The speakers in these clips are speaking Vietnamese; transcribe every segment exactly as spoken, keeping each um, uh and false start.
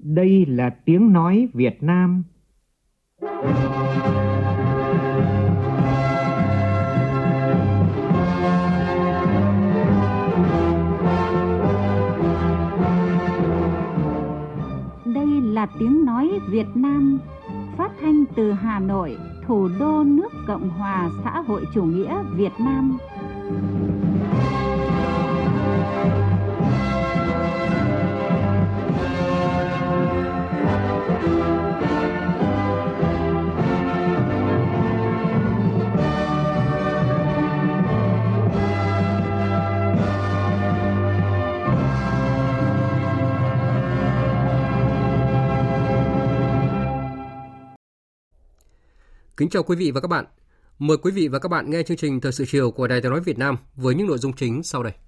Đây là tiếng nói Việt Nam. Đây là tiếng nói Việt Nam, phát thanh từ Hà Nội, thủ đô nước Cộng hòa xã hội chủ nghĩa Việt Nam. Kính chào quý vị và các bạn. Mời quý vị và các bạn nghe chương trình Thời sự chiều của Đài Tiếng nói Việt Nam với những nội dung chính sau đây.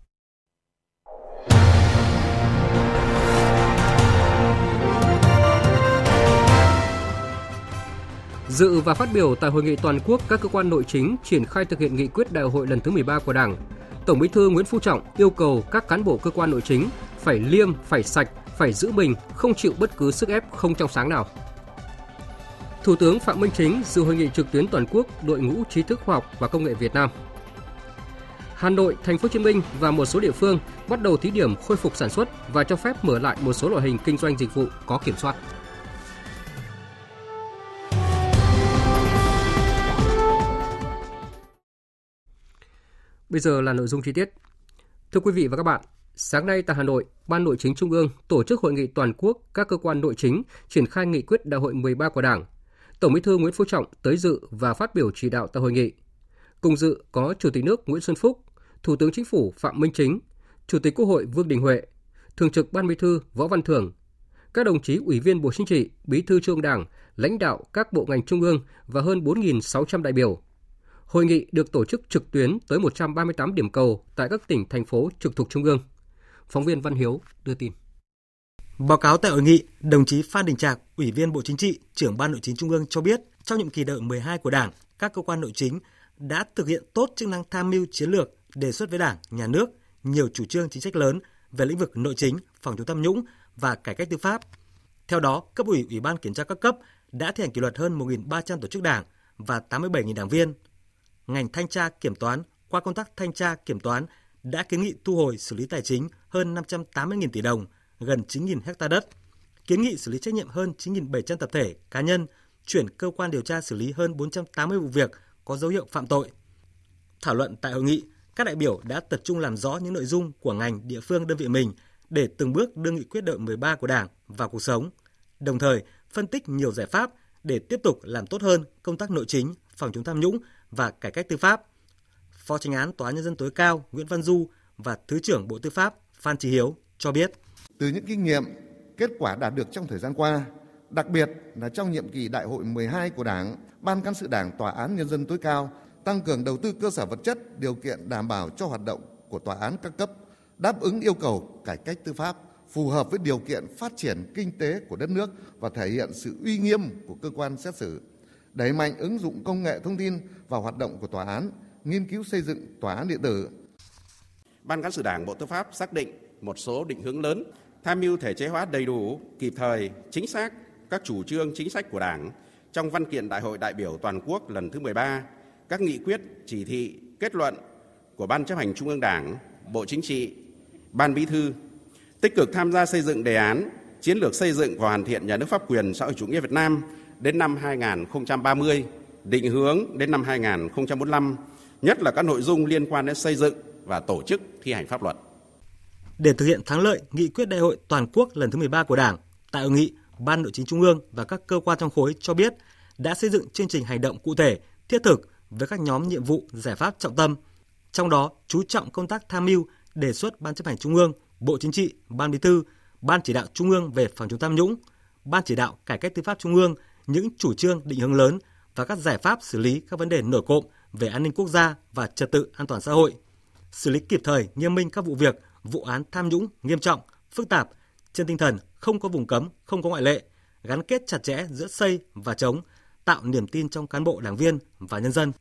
Dự và phát biểu tại hội nghị toàn quốc các cơ quan nội chính triển khai thực hiện nghị quyết đại hội lần thứ mười ba của Đảng, Tổng Bí thư Nguyễn Phú Trọng yêu cầu các cán bộ cơ quan nội chính phải liêm, phải sạch, phải giữ mình, không chịu bất cứ sức ép không trong sáng nào. Thủ tướng Phạm Minh Chính dự hội nghị trực tuyến toàn quốc đội ngũ trí thức khoa học và công nghệ Việt Nam. Hà Nội, Thành phố Hồ Chí Minh và một số địa phương bắt đầu thí điểm khôi phục sản xuất và cho phép mở lại một số loại hình kinh doanh dịch vụ có kiểm soát. Bây giờ là nội dung chi tiết. Thưa quý vị và các bạn, sáng nay tại Hà Nội, Ban Nội chính Trung ương tổ chức hội nghị toàn quốc các cơ quan nội chính triển khai nghị quyết đại hội mười ba của Đảng. Tổng Bí thư Nguyễn Phú Trọng tới dự và phát biểu chỉ đạo tại hội nghị. Cùng dự có Chủ tịch nước Nguyễn Xuân Phúc, Thủ tướng Chính phủ Phạm Minh Chính, Chủ tịch Quốc hội Vương Đình Huệ, Thường trực Ban Bí thư Võ Văn Thưởng, các đồng chí Ủy viên Bộ Chính trị, Bí thư Trung ương Đảng, lãnh đạo các bộ ngành trung ương và hơn bốn nghìn sáu trăm đại biểu. Hội nghị được tổ chức trực tuyến tới một trăm ba mươi tám điểm cầu tại các tỉnh, thành phố trực thuộc Trung ương. Phóng viên Văn Hiếu đưa tin. Báo cáo tại hội nghị, đồng chí Phan Đình Trạc, Ủy viên Bộ Chính trị, Trưởng Ban Nội chính Trung ương cho biết, trong nhiệm kỳ đại hội mười hai của Đảng, các cơ quan nội chính đã thực hiện tốt chức năng tham mưu chiến lược, đề xuất với Đảng, Nhà nước nhiều chủ trương chính sách lớn về lĩnh vực nội chính, phòng chống tham nhũng và cải cách tư pháp. Theo đó, cấp ủy, Ủy ban kiểm tra các cấp đã thi hành kỷ luật hơn một nghìn ba trăm tổ chức Đảng và tám mươi bảy nghìn đảng viên. Ngành thanh tra kiểm toán qua công tác thanh tra kiểm toán đã kiến nghị thu hồi xử lý tài chính hơn năm trăm tám mươi nghìn tỷ đồng, gần chín nghìn hectare đất, kiến nghị xử lý trách nhiệm hơn chín nghìn bảy trăm tập thể, cá nhân, chuyển cơ quan điều tra xử lý hơn bốn trăm tám mươi vụ việc có dấu hiệu phạm tội. Thảo luận tại hội nghị, các đại biểu đã tập trung làm rõ những nội dung của ngành, địa phương, đơn vị mình để từng bước đưa nghị quyết đại hội mười ba của Đảng vào cuộc sống, đồng thời phân tích nhiều giải pháp để tiếp tục làm tốt hơn công tác nội chính, phòng chống tham nhũng và cải cách tư pháp. Phó Chánh án Tòa án Nhân dân tối cao Nguyễn Văn Du và Thứ trưởng Bộ Tư pháp Phan Chí Hiếu cho biết. Từ những kinh nghiệm, kết quả đạt được trong thời gian qua, đặc biệt là trong nhiệm kỳ đại hội mười hai của Đảng, Ban Cán sự Đảng Tòa án Nhân dân tối cao tăng cường đầu tư cơ sở vật chất, điều kiện đảm bảo cho hoạt động của tòa án các cấp, đáp ứng yêu cầu cải cách tư pháp, phù hợp với điều kiện phát triển kinh tế của đất nước và thể hiện sự uy nghiêm của cơ quan xét xử, đẩy mạnh ứng dụng công nghệ thông tin vào hoạt động của tòa án, nghiên cứu xây dựng tòa án điện tử. Ban Cán sự Đảng Bộ Tư pháp xác định một số định hướng lớn, tham mưu thể chế hóa đầy đủ, kịp thời, chính xác các chủ trương chính sách của Đảng trong văn kiện Đại hội đại biểu toàn quốc lần thứ mười ba, các nghị quyết, chỉ thị, kết luận của Ban Chấp hành Trung ương Đảng, Bộ Chính trị, Ban Bí thư, tích cực tham gia xây dựng đề án chiến lược xây dựng và hoàn thiện nhà nước pháp quyền xã hội chủ nghĩa Việt Nam đến năm hai nghìn không trăm ba mươi, định hướng đến năm hai nghìn không trăm bốn mươi lăm, nhất là các nội dung liên quan đến xây dựng và tổ chức thi hành pháp luật. Để thực hiện thắng lợi nghị quyết đại hội toàn quốc lần thứ mười ba của Đảng, tại hội nghị, Ban Nội chính Trung ương và các cơ quan trong khối cho biết đã xây dựng chương trình hành động cụ thể, thiết thực với các nhóm nhiệm vụ, giải pháp trọng tâm. Trong đó, chú trọng công tác tham mưu, đề xuất Ban Chấp hành Trung ương, Bộ Chính trị, Ban Bí thư, Ban Chỉ đạo Trung ương về phòng chống tham nhũng, Ban Chỉ đạo cải cách tư pháp Trung ương những chủ trương định hướng lớn và các giải pháp xử lý các vấn đề nổi cộm về an ninh quốc gia và trật tự an toàn xã hội, xử lý kịp thời, nghiêm minh các vụ việc, vụ án tham nhũng nghiêm trọng, phức tạp, trên tinh thần không có vùng cấm, không có ngoại lệ, gắn kết chặt chẽ giữa xây và chống, tạo niềm tin trong cán bộ, đảng viên và nhân dân.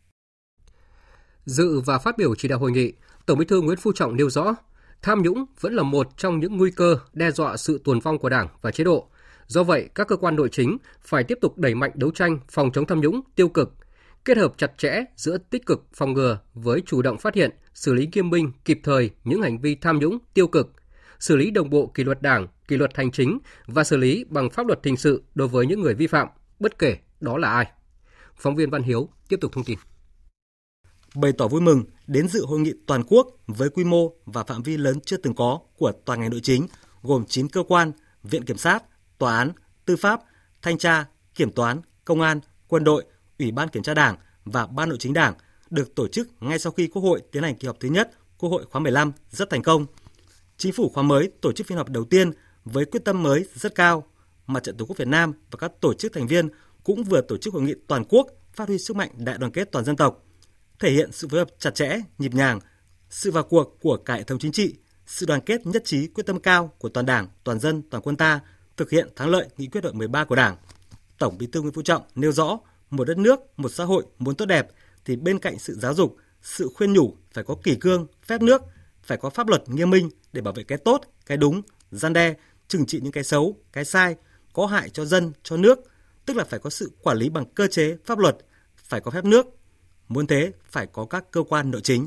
Dự và phát biểu chỉ đạo hội nghị, Tổng Bí thư Nguyễn Phú Trọng nêu rõ, tham nhũng vẫn là một trong những nguy cơ đe dọa sự tồn vong của Đảng và chế độ, Do vậy, các cơ quan nội chính phải tiếp tục đẩy mạnh đấu tranh phòng chống tham nhũng, tiêu cực, kết hợp chặt chẽ giữa tích cực phòng ngừa với chủ động phát hiện, xử lý nghiêm minh, kịp thời những hành vi tham nhũng, tiêu cực, xử lý đồng bộ kỷ luật Đảng, kỷ luật hành chính và xử lý bằng pháp luật hình sự đối với những người vi phạm, bất kể đó là ai. Phóng viên Văn Hiếu tiếp tục thông tin. Bày tỏ vui mừng đến dự hội nghị toàn quốc với quy mô và phạm vi lớn chưa từng có của toàn ngành nội chính, gồm chín cơ quan, viện kiểm sát, tòa án, tư pháp, thanh tra, kiểm toán, công an, quân đội, Ủy ban Kiểm tra Đảng và Ban Nội chính Đảng, được tổ chức ngay sau khi Quốc hội tiến hành kỳ họp thứ nhất Quốc hội khóa mười lăm rất thành công. Chính phủ khóa mới tổ chức phiên họp đầu tiên với quyết tâm mới rất cao. Mặt trận Tổ quốc Việt Nam và các tổ chức thành viên cũng vừa tổ chức hội nghị toàn quốc phát huy sức mạnh đại đoàn kết toàn dân tộc, thể hiện sự phối hợp chặt chẽ, nhịp nhàng, sự vào cuộc của cả hệ thống chính trị, sự đoàn kết nhất trí quyết tâm cao của toàn Đảng, toàn dân, toàn quân ta thực hiện thắng lợi nghị quyết đại hội mười ba của Đảng. Tổng Bí thư Nguyễn Phú Trọng nêu rõ, một đất nước, một xã hội muốn tốt đẹp thì bên cạnh sự giáo dục, sự khuyên nhủ phải có kỷ cương, phép nước, phải có pháp luật nghiêm minh để bảo vệ cái tốt, cái đúng, răn đe, trừng trị những cái xấu, cái sai, có hại cho dân, cho nước, tức là phải có sự quản lý bằng cơ chế, pháp luật, phải có phép nước. Muốn thế, phải có các cơ quan nội chính.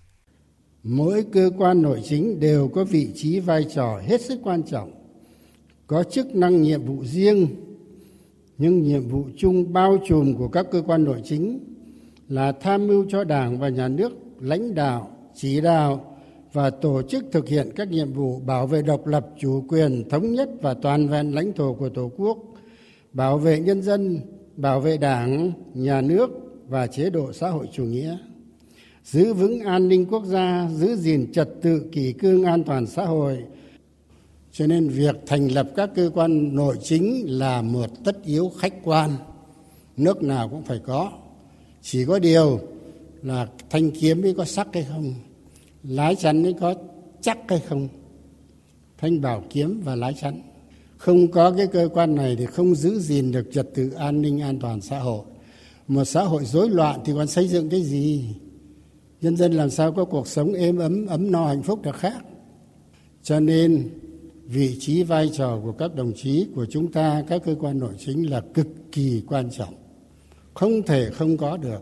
Mỗi cơ quan nội chính đều có vị trí vai trò hết sức quan trọng, có chức năng nhiệm vụ riêng, nhưng nhiệm vụ chung bao trùm của các cơ quan nội chính là tham mưu cho Đảng và Nhà nước lãnh đạo, chỉ đạo và tổ chức thực hiện các nhiệm vụ bảo vệ độc lập, chủ quyền, thống nhất và toàn vẹn lãnh thổ của Tổ quốc, bảo vệ nhân dân, bảo vệ Đảng, Nhà nước và chế độ xã hội chủ nghĩa, giữ vững an ninh quốc gia, giữ gìn trật tự kỷ cương an toàn xã hội. Cho nên việc thành lập các cơ quan nội chính là một tất yếu khách quan, nước nào cũng phải có. Chỉ có điều là thanh kiếm ấy có sắc hay không, lái chắn ấy có chắc hay không. Thanh bảo kiếm và lái chắn. Không có cái cơ quan này thì không giữ gìn được trật tự an ninh an toàn xã hội. Một xã hội rối loạn thì còn xây dựng cái gì? Nhân dân làm sao có cuộc sống êm ấm, ấm no hạnh phúc được khác? Cho nên vị trí vai trò của các đồng chí của chúng ta, các cơ quan nội chính là cực kỳ quan trọng, không thể không có được.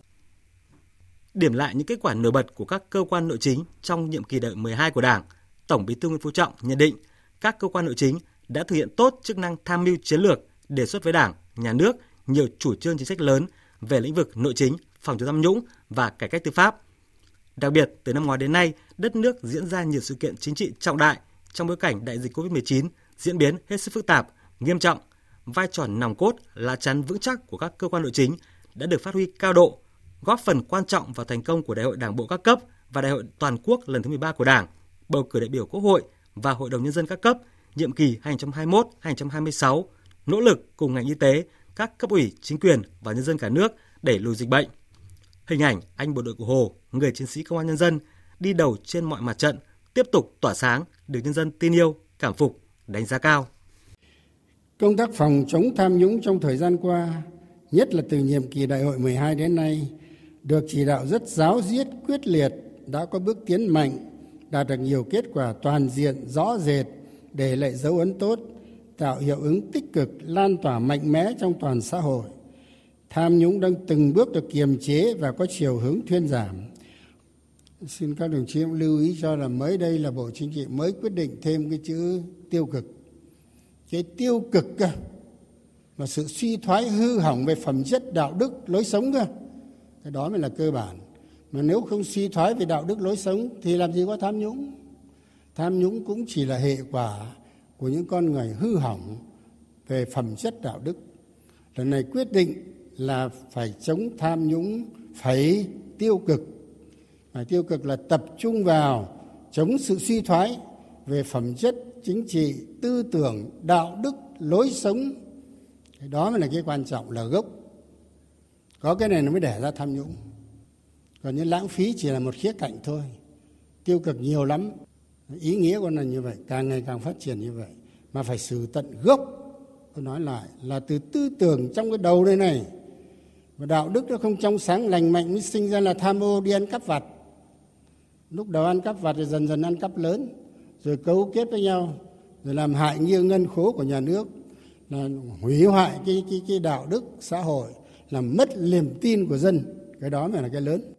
Điểm lại những kết quả nổi bật của các cơ quan nội chính trong nhiệm kỳ đại hội mười hai của Đảng, Tổng Bí thư Nguyễn Phú Trọng nhận định các cơ quan nội chính đã thực hiện tốt chức năng tham mưu chiến lược, đề xuất với Đảng, Nhà nước nhiều chủ trương chính sách lớn về lĩnh vực nội chính, phòng chống tham nhũng và cải cách tư pháp. Đặc biệt, từ năm ngoái đến nay, đất nước diễn ra nhiều sự kiện chính trị trọng đại trong bối cảnh đại dịch covid mười chín diễn biến hết sức phức tạp, nghiêm trọng. Vai trò nòng cốt, lá chắn vững chắc của các cơ quan nội chính đã được phát huy cao độ, góp phần quan trọng vào thành công của Đại hội Đảng bộ các cấp và Đại hội toàn quốc lần thứ mười ba của Đảng, bầu cử đại biểu Quốc hội và Hội đồng Nhân dân các cấp, nhiệm kỳ hai nghìn không trăm hai mươi mốt đến hai nghìn không trăm hai mươi sáu, nỗ lực cùng ngành y tế, các cấp ủy, chính quyền và nhân dân cả nước đẩy lùi dịch bệnh. Hình ảnh anh bộ đội Cụ Hồ, người chiến sĩ công an nhân dân, đi đầu trên mọi mặt trận, tiếp tục tỏa sáng, được nhân dân tin yêu, cảm phục, đánh giá cao. Công tác phòng chống tham nhũng trong thời gian qua, nhất là từ nhiệm kỳ đại hội mười hai đến nay, được chỉ đạo rất ráo riết, quyết liệt, đã có bước tiến mạnh, đạt được nhiều kết quả toàn diện, rõ rệt, để lại dấu ấn tốt, tạo hiệu ứng tích cực, lan tỏa mạnh mẽ trong toàn xã hội. Tham nhũng đang từng bước được kiềm chế và có chiều hướng thuyên giảm. Xin các đồng chí lưu ý cho là mới đây là Bộ Chính trị mới quyết định thêm cái chữ tiêu cực. Cái tiêu cực cơ, và sự suy thoái hư hỏng về phẩm chất đạo đức lối sống cơ. Cái đó mới là cơ bản. Mà nếu không suy thoái về đạo đức lối sống thì làm gì có tham nhũng. Tham nhũng cũng chỉ là hệ quả của những con người hư hỏng về phẩm chất đạo đức. Lần này quyết định là phải chống tham nhũng, phải tiêu cực. Phải tiêu cực là tập trung vào chống sự suy thoái về phẩm chất chính trị, tư tưởng, đạo đức, lối sống. Cái đó mới là cái quan trọng, là gốc. Có cái này nó mới đẻ ra tham nhũng. Còn những lãng phí chỉ là một khía cạnh thôi. Tiêu cực nhiều lắm. Ý nghĩa của nó như vậy, càng ngày càng phát triển như vậy. Mà phải xử tận gốc. Tôi nói lại là từ tư tưởng trong cái đầu đây này. Và đạo đức nó không trong sáng lành mạnh mới sinh ra là tham ô đi ăn cắp vặt. Lúc đầu ăn cắp vặt rồi dần dần ăn cắp lớn. Rồi cấu kết với nhau. Rồi làm hại nghiêng ngân khố của nhà nước. là hủy hoại cái, cái, cái đạo đức xã hội, làm mất niềm tin của dân. Cái đó mới là cái lớn.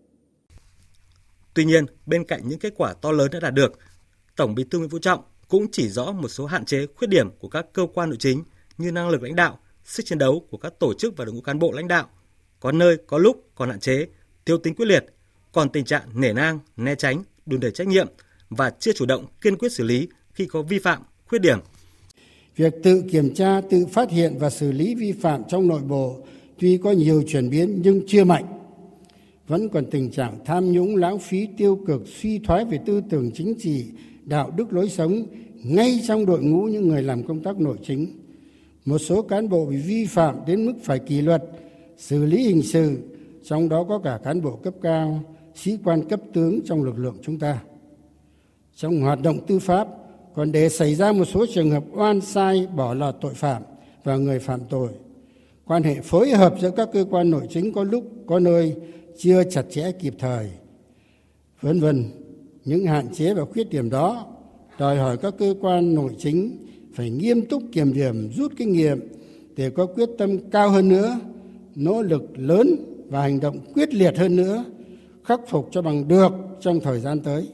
Tuy nhiên, bên cạnh những kết quả to lớn đã đạt được, Tổng Bí thư Nguyễn Phú Trọng cũng chỉ rõ một số hạn chế, khuyết điểm của các cơ quan nội chính như năng lực lãnh đạo, sức chiến đấu của các tổ chức và đội ngũ cán bộ lãnh đạo. Có nơi, có lúc còn hạn chế, thiếu tính quyết liệt, còn tình trạng nể nang, né tránh, đùn đẩy trách nhiệm và chưa chủ động kiên quyết xử lý khi có vi phạm, khuyết điểm. Việc tự kiểm tra, tự phát hiện và xử lý vi phạm trong nội bộ tuy có nhiều chuyển biến nhưng chưa mạnh. Vẫn còn tình trạng tham nhũng, lãng phí, tiêu cực, suy thoái về tư tưởng chính trị, đạo đức lối sống ngay trong đội ngũ những người làm công tác nội chính. Một số cán bộ bị vi phạm đến mức phải kỷ luật, xử lý hình sự, trong đó có cả cán bộ cấp cao, sĩ quan cấp tướng trong lực lượng chúng ta. Trong hoạt động tư pháp còn để xảy ra một số trường hợp oan sai, bỏ lọt tội phạm và người phạm tội. Quan hệ phối hợp giữa các cơ quan nội chính có lúc, có nơi chưa chặt chẽ kịp thời, vân vân. Những hạn chế và khuyết điểm đó đòi hỏi các cơ quan nội chính phải nghiêm túc kiểm điểm, rút kinh nghiệm để có quyết tâm cao hơn nữa, nỗ lực lớn và hành động quyết liệt hơn nữa, khắc phục cho bằng được trong thời gian tới.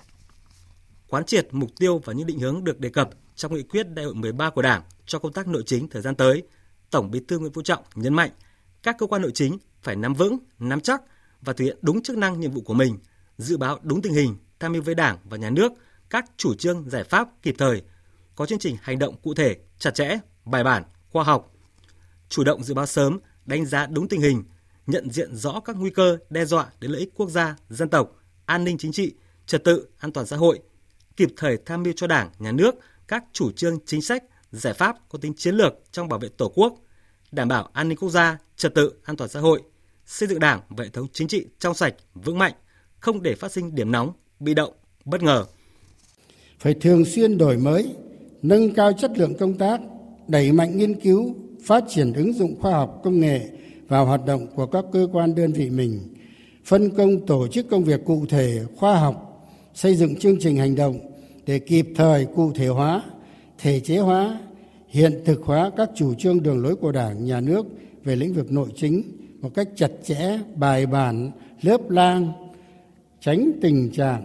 Quán triệt mục tiêu và những định hướng được đề cập trong nghị quyết Đại hội mười ba của Đảng cho công tác nội chính thời gian tới, Tổng Bí thư Nguyễn Phú Trọng nhấn mạnh các cơ quan nội chính phải nắm vững, nắm chắc và thực hiện đúng chức năng nhiệm vụ của mình, dự báo đúng tình hình, tham mưu với Đảng và Nhà nước các chủ trương giải pháp kịp thời, có chương trình hành động cụ thể, chặt chẽ, bài bản, khoa học, chủ động dự báo sớm, đánh giá đúng tình hình, nhận diện rõ các nguy cơ đe dọa đến lợi ích quốc gia, dân tộc, an ninh chính trị, trật tự, an toàn xã hội, kịp thời tham mưu cho Đảng, Nhà nước các chủ trương chính sách, giải pháp có tính chiến lược trong bảo vệ Tổ quốc, đảm bảo an ninh quốc gia, trật tự, an toàn xã hội, xây dựng Đảng và hệ thống chính trị trong sạch, vững mạnh, không để phát sinh điểm nóng, bị động, bất ngờ. Phải thường xuyên đổi mới, nâng cao chất lượng công tác, đẩy mạnh nghiên cứu, phát triển ứng dụng khoa học công nghệ vào hoạt động của các cơ quan đơn vị mình, phân công tổ chức công việc cụ thể, khoa học, xây dựng chương trình hành động để kịp thời cụ thể hóa, thể chế hóa, hiện thực hóa các chủ trương đường lối của Đảng, Nhà nước về lĩnh vực nội chính một cách chặt chẽ, bài bản, lớp lang, tránh tình trạng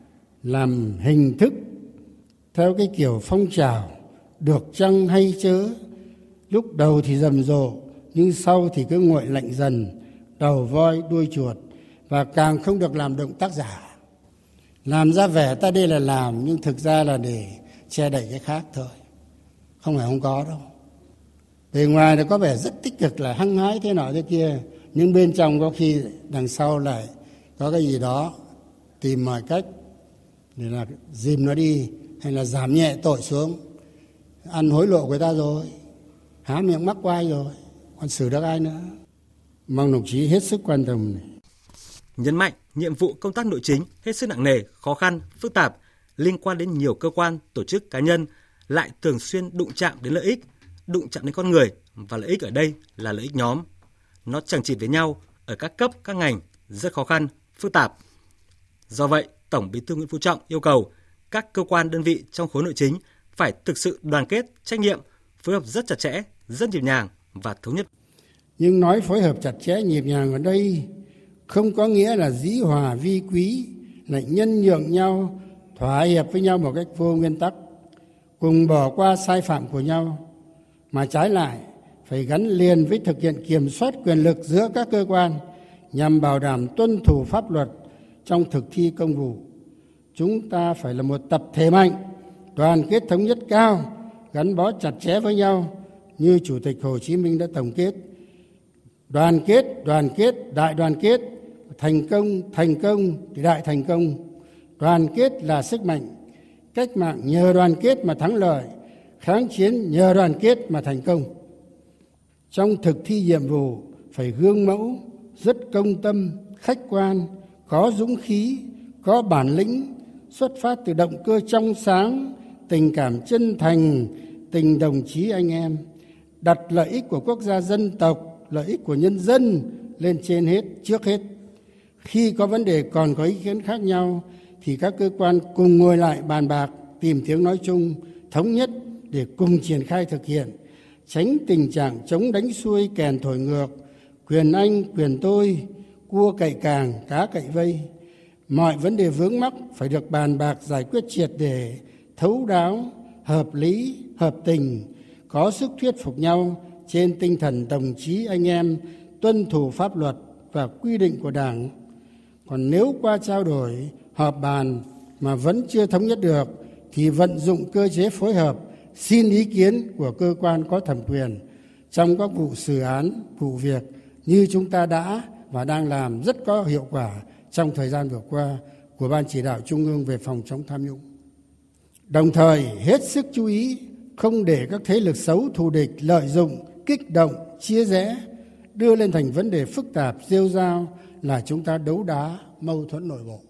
làm hình thức theo cái kiểu phong trào được chăng hay chớ, lúc đầu thì rầm rộ nhưng sau thì cứ nguội lạnh dần, đầu voi đuôi chuột, và càng không được làm động tác giả, làm ra vẻ ta đây là làm nhưng thực ra là để che đậy cái khác thôi, không phải không có đâu. Bề ngoài thì có vẻ rất tích cực là hăng hái thế nọ thế kia, nhưng bên trong có khi đằng sau lại có cái gì đó tìm mọi cách để là dìm nó đi hay là giảm nhẹ tội xuống. Ăn hối lộ người ta rồi, há miệng mắc oai rồi, còn xử được ai nữa. Mong đồng chí hết sức quan tâm này. Nhấn mạnh nhiệm vụ công tác nội chính hết sức nặng nề, khó khăn, phức tạp, liên quan đến nhiều cơ quan, tổ chức, cá nhân, lại thường xuyên đụng chạm đến lợi ích, đụng chạm đến con người, và lợi ích ở đây là lợi ích nhóm. Nó chằng chịt với nhau ở các cấp, các ngành, rất khó khăn, phức tạp. Do vậy, Tổng Bí thư Nguyễn Phú Trọng yêu cầu các cơ quan đơn vị trong khối nội chính phải thực sự đoàn kết, trách nhiệm, phối hợp rất chặt chẽ, rất nhịp nhàng và thống nhất. Nhưng nói phối hợp chặt chẽ nhịp nhàng ở đây không có nghĩa là dĩ hòa vi quý, lại nhân nhượng nhau, thỏa hiệp với nhau một cách vô nguyên tắc, cùng bỏ qua sai phạm của nhau, mà trái lại phải gắn liền với thực hiện kiểm soát quyền lực giữa các cơ quan nhằm bảo đảm tuân thủ pháp luật trong thực thi công vụ. Chúng ta phải là một tập thể mạnh, đoàn kết thống nhất cao, gắn bó chặt chẽ với nhau như Chủ tịch Hồ Chí Minh đã tổng kết. Đoàn kết, đoàn kết, đại đoàn kết, thành công, thành công, đại thành công. Đoàn kết là sức mạnh, cách mạng nhờ đoàn kết mà thắng lợi, kháng chiến nhờ đoàn kết mà thành công. Trong thực thi nhiệm vụ phải gương mẫu, rất công tâm, khách quan, có dũng khí, có bản lĩnh, xuất phát từ động cơ trong sáng, tình cảm chân thành, tình đồng chí anh em, đặt lợi ích của quốc gia dân tộc, lợi ích của nhân dân lên trên hết, trước hết. Khi có vấn đề còn có ý kiến khác nhau thì các cơ quan cùng ngồi lại bàn bạc, tìm tiếng nói chung, thống nhất để cùng triển khai thực hiện, tránh tình trạng chống đánh xuôi kèn thổi ngược, quyền anh, quyền tôi, cua cậy càng, cá cậy vây. Mọi vấn đề vướng mắc phải được bàn bạc giải quyết triệt để, thấu đáo, hợp lý, hợp tình, có sức thuyết phục nhau trên tinh thần đồng chí anh em, tuân thủ pháp luật và quy định của Đảng. Còn nếu qua trao đổi, họp bàn mà vẫn chưa thống nhất được thì vận dụng cơ chế phối hợp, xin ý kiến của cơ quan có thẩm quyền trong các vụ xử án, vụ việc như chúng ta đã và đang làm rất có hiệu quả trong thời gian vừa qua của Ban Chỉ đạo Trung ương về phòng chống tham nhũng. Đồng thời hết sức chú ý không để các thế lực xấu thù địch lợi dụng, kích động, chia rẽ, đưa lên thành vấn đề phức tạp, rêu rao là chúng ta đấu đá, mâu thuẫn nội bộ.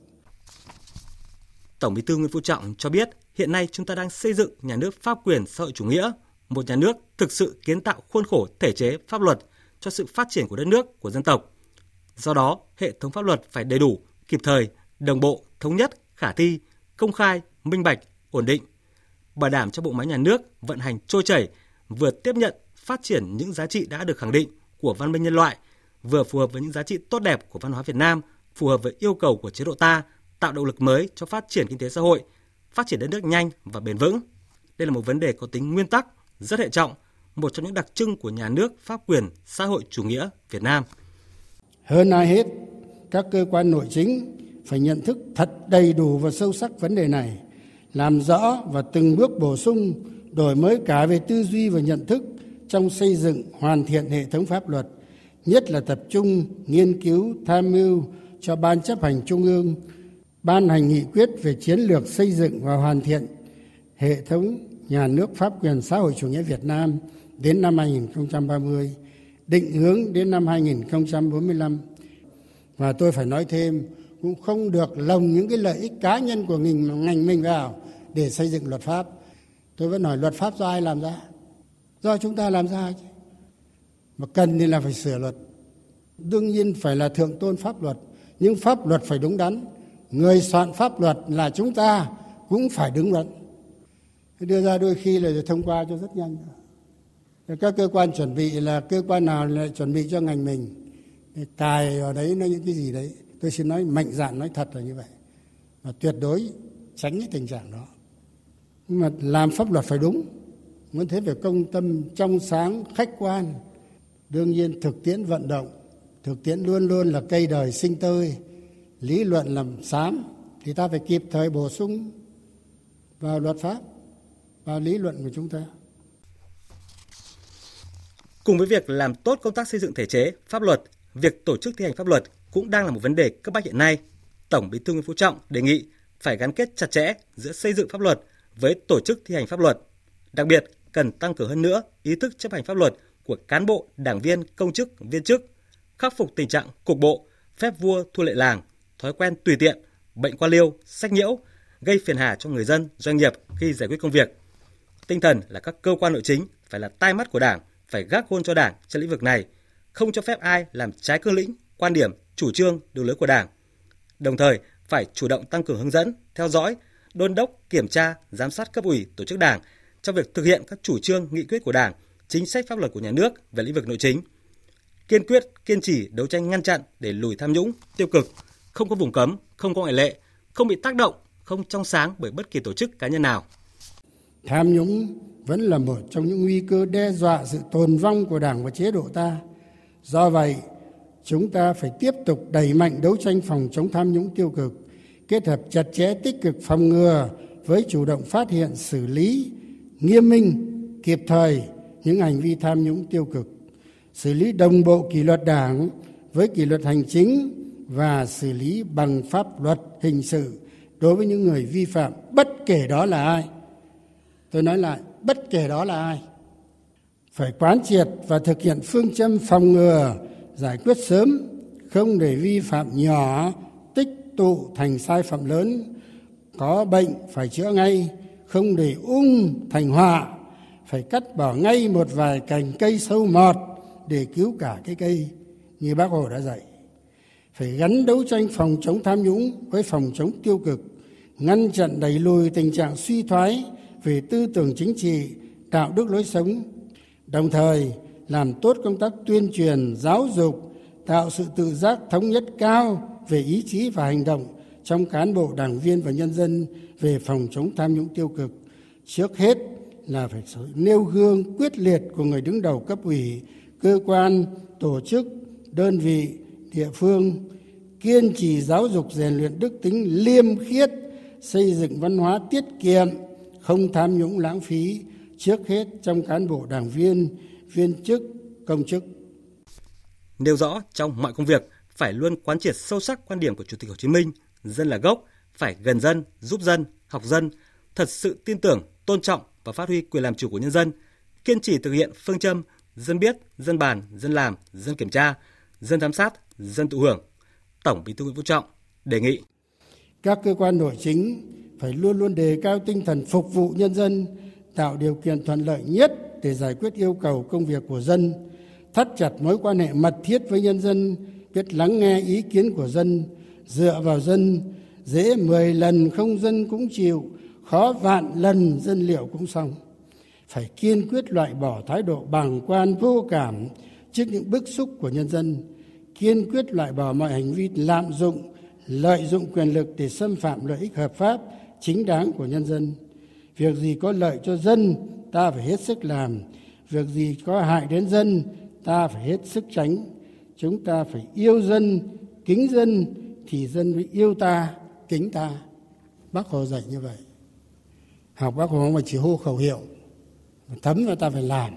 Tổng Bí thư Nguyễn Phú Trọng cho biết hiện nay chúng ta đang xây dựng nhà nước pháp quyền xã hội chủ nghĩa, một nhà nước thực sự kiến tạo khuôn khổ thể chế pháp luật cho sự phát triển của đất nước, của dân tộc. Do đó, hệ thống pháp luật phải đầy đủ, kịp thời, đồng bộ, thống nhất, khả thi, công khai, minh bạch, ổn định, bảo đảm cho bộ máy nhà nước vận hành trôi chảy, vừa tiếp nhận, phát triển những giá trị đã được khẳng định của văn minh nhân loại, vừa phù hợp với những giá trị tốt đẹp của văn hóa Việt Nam, phù hợp với yêu cầu của chế độ ta, tạo động lực mới cho phát triển kinh tế xã hội, phát triển đất nước nhanh và bền vững. Đây là một vấn đề có tính nguyên tắc, rất hệ trọng, một trong những đặc trưng của nhà nước pháp quyền xã hội chủ nghĩa Việt Nam. Hơn ai hết, các cơ quan nội chính phải nhận thức thật đầy đủ và sâu sắc vấn đề này, làm rõ và từng bước bổ sung, đổi mới cả về tư duy và nhận thức trong xây dựng hoàn thiện hệ thống pháp luật, nhất là tập trung nghiên cứu tham mưu cho Ban Chấp hành Trung ương ban hành nghị quyết về chiến lược xây dựng và hoàn thiện hệ thống nhà nước pháp quyền xã hội chủ nghĩa Việt Nam đến năm hai nghìn không trăm ba mươi, định hướng đến năm hai nghìn không trăm bốn mươi lăm. Và tôi phải nói thêm, cũng không được lồng những cái lợi ích cá nhân của ngành, ngành mình vào để xây dựng luật pháp. Tôi vẫn nói luật pháp do ai làm ra? Do chúng ta làm ra chứ. Mà cần thì là phải sửa luật. Đương nhiên phải là thượng tôn pháp luật, nhưng pháp luật phải đúng đắn. Người soạn pháp luật là chúng ta cũng phải đúng đắn. Đưa ra đôi khi là thông qua cho rất nhanh. Các cơ quan chuẩn bị là cơ quan nào lại chuẩn bị cho ngành mình, cài ở đấy nó những cái gì đấy. Tôi xin nói mạnh dạn nói thật là như vậy, và tuyệt đối tránh cái tình trạng đó. Nhưng mà làm pháp luật phải đúng, muốn thế phải công tâm, trong sáng, khách quan. Đương nhiên thực tiễn vận động, thực tiễn luôn luôn là cây đời sinh tươi, lý luận làm xám, thì ta phải kịp thời bổ sung vào luật pháp, vào lý luận của chúng ta. Cùng với việc làm tốt công tác xây dựng thể chế, pháp luật, việc tổ chức thi hành pháp luật cũng đang là một vấn đề cấp bách hiện nay. Tổng Bí thư Nguyễn Phú Trọng đề nghị phải gắn kết chặt chẽ giữa xây dựng pháp luật với tổ chức thi hành pháp luật. Đặc biệt, cần tăng cường hơn nữa ý thức chấp hành pháp luật của cán bộ, đảng viên, công chức, viên chức, khắc phục tình trạng cục bộ, phép vua thua lệ làng, thói quen tùy tiện, bệnh quan liêu, sách nhiễu, gây phiền hà cho người dân, doanh nghiệp khi giải quyết công việc. Tinh thần là các cơ quan nội chính phải là tai mắt của Đảng, phải gác gôn cho Đảng trên lĩnh vực này, không cho phép ai làm trái cương lĩnh, quan điểm, chủ trương, đường lối của Đảng. Đồng thời, phải chủ động tăng cường hướng dẫn, theo dõi, đôn đốc, kiểm tra, giám sát cấp ủy, tổ chức Đảng trong việc thực hiện các chủ trương, nghị quyết của Đảng, chính sách pháp luật của nhà nước về lĩnh vực nội chính. Kiên quyết, kiên trì đấu tranh ngăn chặn để lùi tham nhũng, tiêu cực, không có vùng cấm, không có ngoại lệ, không bị tác động, không trong sáng bởi bất kỳ tổ chức cá nhân nào. Tham nhũng vẫn là một trong những nguy cơ đe dọa sự tồn vong của Đảng và chế độ ta. Do vậy, chúng ta phải tiếp tục đẩy mạnh đấu tranh phòng chống tham nhũng tiêu cực, kết hợp chặt chẽ tích cực phòng ngừa với chủ động phát hiện, xử lý nghiêm minh, kịp thời những hành vi tham nhũng tiêu cực, xử lý đồng bộ kỷ luật Đảng với kỷ luật hành chính và xử lý bằng pháp luật hình sự đối với những người vi phạm, bất kể đó là ai. Tôi nói lại, bất kể đó là ai. Phải quán triệt và thực hiện phương châm phòng ngừa, giải quyết sớm, không để vi phạm nhỏ tích tụ thành sai phạm lớn. Có bệnh phải chữa ngay, không để ung thành họa. Phải cắt bỏ ngay một vài cành cây sâu mọt để cứu cả cái cây, như Bác Hồ đã dạy. Phải gắn đấu tranh phòng chống tham nhũng với phòng chống tiêu cực, ngăn chặn đẩy lùi tình trạng suy thoái về tư tưởng chính trị, đạo đức lối sống, đồng thời làm tốt công tác tuyên truyền, giáo dục, tạo sự tự giác thống nhất cao về ý chí và hành động trong cán bộ, đảng viên và nhân dân về phòng chống tham nhũng tiêu cực. Trước hết là phải nêu gương quyết liệt của người đứng đầu cấp ủy, cơ quan, tổ chức, đơn vị, địa phương, kiên trì giáo dục rèn luyện đức tính liêm khiết, xây dựng văn hóa tiết kiệm, không tham nhũng lãng phí, trước hết trong cán bộ, đảng viên, viên chức, công chức. Nêu rõ trong mọi công việc phải luôn quán triệt sâu sắc quan điểm của Chủ tịch Hồ Chí Minh, dân là gốc, phải gần dân, giúp dân, học dân, thật sự tin tưởng, tôn trọng và phát huy quyền làm chủ của nhân dân, kiên trì thực hiện phương châm dân biết, dân bàn, dân làm, dân kiểm tra, dân giám sát, dân thụ hưởng. Tổng Bí thư Nguyễn Phú Trọng đề nghị các cơ quan nội chính phải luôn luôn đề cao tinh thần phục vụ nhân dân, tạo điều kiện thuận lợi nhất để giải quyết yêu cầu công việc của dân, thắt chặt mối quan hệ mật thiết với nhân dân, biết lắng nghe ý kiến của dân, dựa vào dân, dễ mười lần không dân cũng chịu, khó vạn lần dân liệu cũng xong. Phải kiên quyết loại bỏ thái độ bàng quan vô cảm trước những bức xúc của nhân dân, kiên quyết loại bỏ mọi hành vi lạm dụng, lợi dụng quyền lực để xâm phạm lợi ích hợp pháp, chính đáng của nhân dân. Việc gì có lợi cho dân, ta phải hết sức làm. Việc gì có hại đến dân, ta phải hết sức tránh. Chúng ta phải yêu dân, kính dân, thì dân mới yêu ta, kính ta. Bác Hồ dạy như vậy. Học Bác Hồ không phải chỉ hô khẩu hiệu, thấm vào ta phải làm.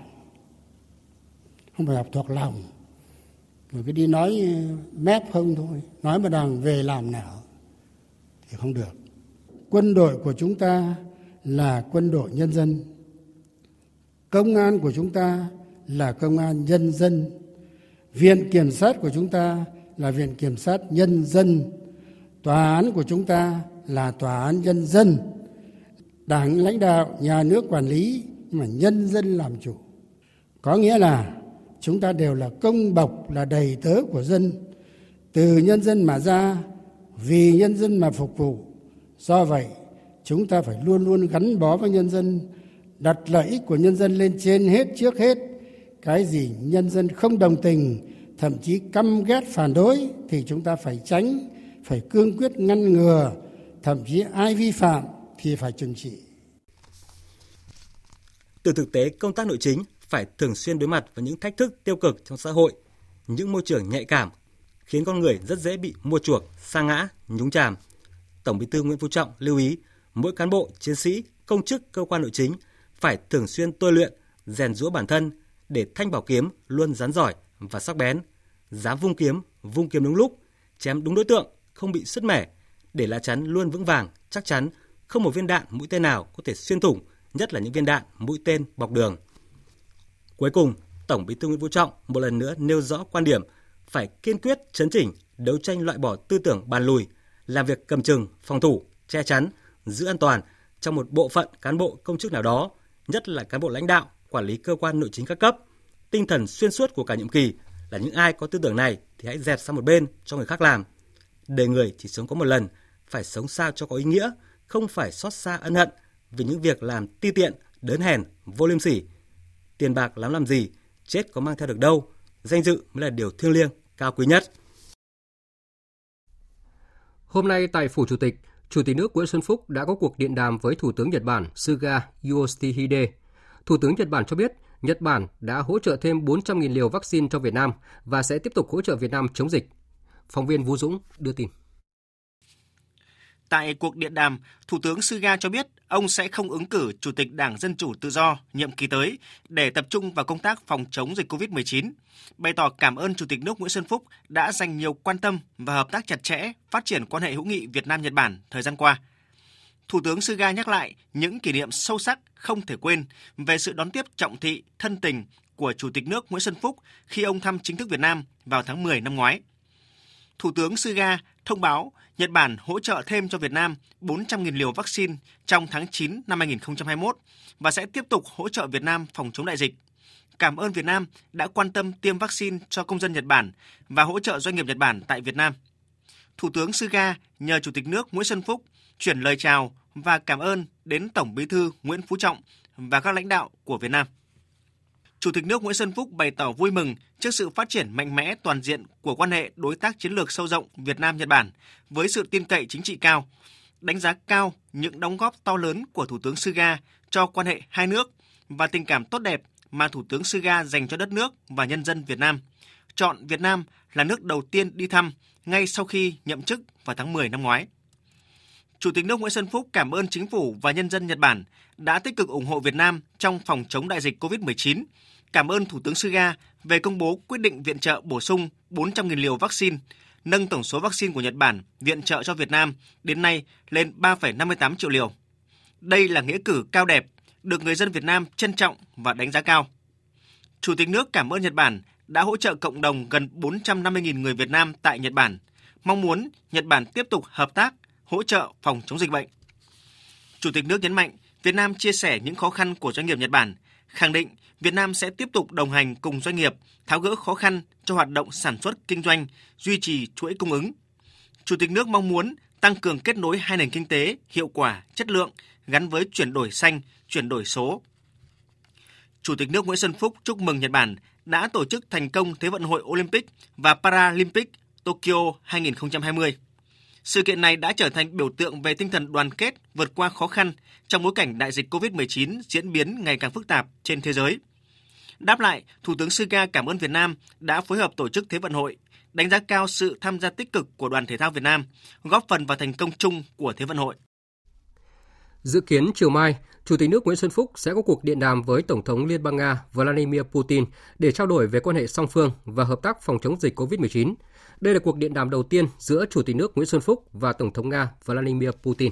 Không phải học thuộc lòng. Rồi cứ đi nói mép không thôi, nói mà đằng về làm nào thì không được. Quân đội của chúng ta là quân đội nhân dân. Công an của chúng ta là công an nhân dân. Viện kiểm sát của chúng ta là viện kiểm sát nhân dân. Tòa án của chúng ta là tòa án nhân dân. Đảng lãnh đạo, nhà nước quản lý, nhưng mà nhân dân làm chủ. Có nghĩa là chúng ta đều là công bộc, là đầy tớ của dân. Từ nhân dân mà ra, vì nhân dân mà phục vụ. Do vậy, chúng ta phải luôn luôn gắn bó với nhân dân, đặt lợi ích của nhân dân lên trên hết, trước hết. Cái gì nhân dân không đồng tình, thậm chí căm ghét phản đối thì chúng ta phải tránh, phải cương quyết ngăn ngừa, thậm chí ai vi phạm thì phải trừng trị. Từ thực tế công tác nội chính phải thường xuyên đối mặt với những thách thức tiêu cực trong xã hội, những môi trường nhạy cảm khiến con người rất dễ bị mua chuộc, sa ngã, nhúng chàm. Tổng Bí thư Nguyễn Phú Trọng lưu ý mỗi cán bộ, chiến sĩ, công chức cơ quan nội chính phải thường xuyên tôi luyện, rèn giũa bản thân để thanh bảo kiếm luôn rắn giỏi và sắc bén, dám vung kiếm, vung kiếm đúng lúc, chém đúng đối tượng, không bị sứt mẻ, để lá chắn luôn vững vàng, chắc chắn, không một viên đạn, mũi tên nào có thể xuyên thủng, nhất là những viên đạn, mũi tên bọc đường. Cuối cùng, Tổng Bí thư Nguyễn Phú Trọng một lần nữa nêu rõ quan điểm phải kiên quyết chấn chỉnh, đấu tranh loại bỏ tư tưởng bàn lùi, làm việc cầm chừng, phòng thủ, che chắn, giữ an toàn trong một bộ phận cán bộ công chức nào đó, nhất là cán bộ lãnh đạo, quản lý cơ quan nội chính các cấp. Tinh thần xuyên suốt của cả nhiệm kỳ là những ai có tư tưởng này thì hãy dẹp sang một bên cho người khác làm. Đời người chỉ sống có một lần, phải sống sao cho có ý nghĩa, không phải xót xa ân hận vì những việc làm ti tiện, đớn hèn, vô liêm sỉ. Tiền bạc lắm làm gì, chết có mang theo được đâu, danh dự mới là điều thiêng liêng, cao quý nhất. Hôm nay tại Phủ Chủ tịch, Chủ tịch nước Nguyễn Xuân Phúc đã có cuộc điện đàm với Thủ tướng Nhật Bản Suga Yoshihide. Thủ tướng Nhật Bản cho biết Nhật Bản đã hỗ trợ thêm bốn trăm nghìn liều vaccine cho Việt Nam và sẽ tiếp tục hỗ trợ Việt Nam chống dịch. Phóng viên Vũ Dũng đưa tin. Tại cuộc điện đàm, Thủ tướng Suga cho biết ông sẽ không ứng cử Chủ tịch Đảng Dân Chủ Tự Do nhiệm kỳ tới để tập trung vào công tác phòng chống dịch covid mười chín, bày tỏ cảm ơn Chủ tịch nước Nguyễn Xuân Phúc đã dành nhiều quan tâm và hợp tác chặt chẽ phát triển quan hệ hữu nghị Việt Nam-Nhật Bản thời gian qua. Thủ tướng Suga nhắc lại những kỷ niệm sâu sắc không thể quên về sự đón tiếp trọng thị, thân tình của Chủ tịch nước Nguyễn Xuân Phúc khi ông thăm chính thức Việt Nam vào tháng mười năm ngoái. Thủ tướng Suga thông báo Nhật Bản hỗ trợ thêm cho Việt Nam bốn trăm nghìn liều vaccine trong tháng chín năm hai nghìn không trăm hai mươi mốt và sẽ tiếp tục hỗ trợ Việt Nam phòng chống đại dịch. Cảm ơn Việt Nam đã quan tâm tiêm vaccine cho công dân Nhật Bản và hỗ trợ doanh nghiệp Nhật Bản tại Việt Nam. Thủ tướng Suga nhờ Chủ tịch nước Nguyễn Xuân Phúc chuyển lời chào và cảm ơn đến Tổng Bí thư Nguyễn Phú Trọng và các lãnh đạo của Việt Nam. Chủ tịch nước Nguyễn Xuân Phúc bày tỏ vui mừng trước sự phát triển mạnh mẽ toàn diện của quan hệ đối tác chiến lược sâu rộng Việt Nam-Nhật Bản với sự tin cậy chính trị cao, đánh giá cao những đóng góp to lớn của Thủ tướng Suga cho quan hệ hai nước và tình cảm tốt đẹp mà Thủ tướng Suga dành cho đất nước và nhân dân Việt Nam, chọn Việt Nam là nước đầu tiên đi thăm ngay sau khi nhậm chức vào tháng mười năm ngoái. Chủ tịch nước Nguyễn Xuân Phúc cảm ơn chính phủ và nhân dân Nhật Bản đã tích cực ủng hộ Việt Nam trong phòng chống đại dịch covid mười chín. Cảm ơn Thủ tướng Suga về công bố quyết định viện trợ bổ sung bốn trăm nghìn liều vaccine, nâng tổng số vaccine của Nhật Bản viện trợ cho Việt Nam đến nay lên ba phẩy năm mươi tám triệu liều. Đây là nghĩa cử cao đẹp, được người dân Việt Nam trân trọng và đánh giá cao. Chủ tịch nước cảm ơn Nhật Bản đã hỗ trợ cộng đồng gần bốn trăm năm mươi nghìn người Việt Nam tại Nhật Bản, mong muốn Nhật Bản tiếp tục hợp tác, hỗ trợ phòng chống dịch bệnh. Chủ tịch nước nhấn mạnh Việt Nam chia sẻ những khó khăn của doanh nghiệp Nhật Bản, khẳng định Việt Nam sẽ tiếp tục đồng hành cùng doanh nghiệp, tháo gỡ khó khăn cho hoạt động sản xuất kinh doanh, duy trì chuỗi cung ứng. Chủ tịch nước mong muốn tăng cường kết nối hai nền kinh tế hiệu quả, chất lượng gắn với chuyển đổi xanh, chuyển đổi số. Chủ tịch nước Nguyễn Xuân Phúc chúc mừng Nhật Bản đã tổ chức thành công Thế vận hội Olympic và Paralympic Tokyo hai không hai không. Sự kiện này đã trở thành biểu tượng về tinh thần đoàn kết vượt qua khó khăn trong bối cảnh đại dịch covid mười chín diễn biến ngày càng phức tạp trên thế giới. Đáp lại, Thủ tướng Suga cảm ơn Việt Nam đã phối hợp tổ chức Thế vận hội, đánh giá cao sự tham gia tích cực của đoàn thể thao Việt Nam, góp phần vào thành công chung của Thế vận hội. Dự kiến chiều mai, Chủ tịch nước Nguyễn Xuân Phúc sẽ có cuộc điện đàm với Tổng thống Liên bang Nga Vladimir Putin để trao đổi về quan hệ song phương và hợp tác phòng chống dịch covid mười chín. Đây là cuộc điện đàm đầu tiên giữa Chủ tịch nước Nguyễn Xuân Phúc và Tổng thống Nga Vladimir Putin.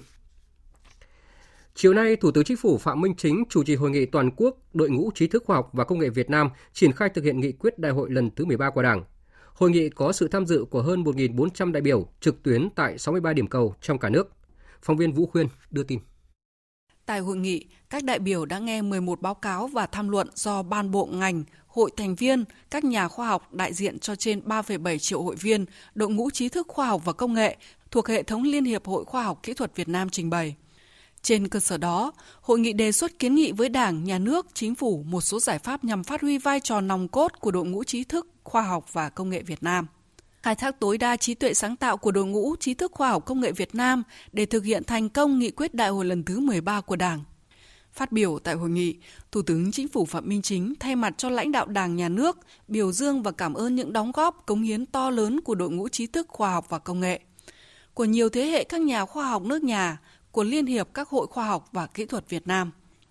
Chiều nay, Thủ tướng Chính phủ Phạm Minh Chính chủ trì hội nghị toàn quốc đội ngũ trí thức khoa học và công nghệ Việt Nam triển khai thực hiện nghị quyết đại hội lần thứ mười ba của Đảng. Hội nghị có sự tham dự của hơn một nghìn bốn trăm đại biểu trực tuyến tại sáu mươi ba điểm cầu trong cả nước. Phóng viên Vũ Khuyên đưa tin. Tại hội nghị, các đại biểu đã nghe mười một báo cáo và tham luận do ban bộ ngành, hội thành viên, các nhà khoa học đại diện cho trên ba phẩy bảy triệu hội viên, đội ngũ trí thức khoa học và công nghệ thuộc hệ thống Liên hiệp Hội Khoa học Kỹ thuật Việt Nam trình bày. Trên cơ sở đó, hội nghị đề xuất kiến nghị với Đảng, Nhà nước, Chính phủ một số giải pháp nhằm phát huy vai trò nòng cốt của đội ngũ trí thức khoa học và công nghệ Việt Nam, khai thác tối đa trí tuệ sáng tạo của đội ngũ trí thức khoa học công nghệ Việt Nam để thực hiện thành công nghị quyết đại hội lần thứ mười ba của Đảng. Phát biểu tại hội nghị, Thủ tướng Chính phủ Phạm Minh Chính thay mặt cho lãnh đạo Đảng, Nhà nước biểu dương và cảm ơn những đóng góp cống hiến to lớn của đội ngũ trí thức khoa học và công nghệ, của nhiều thế hệ các nhà khoa học nước nhà, của Liên hiệp các hội khoa học và kỹ thuật Việt Nam.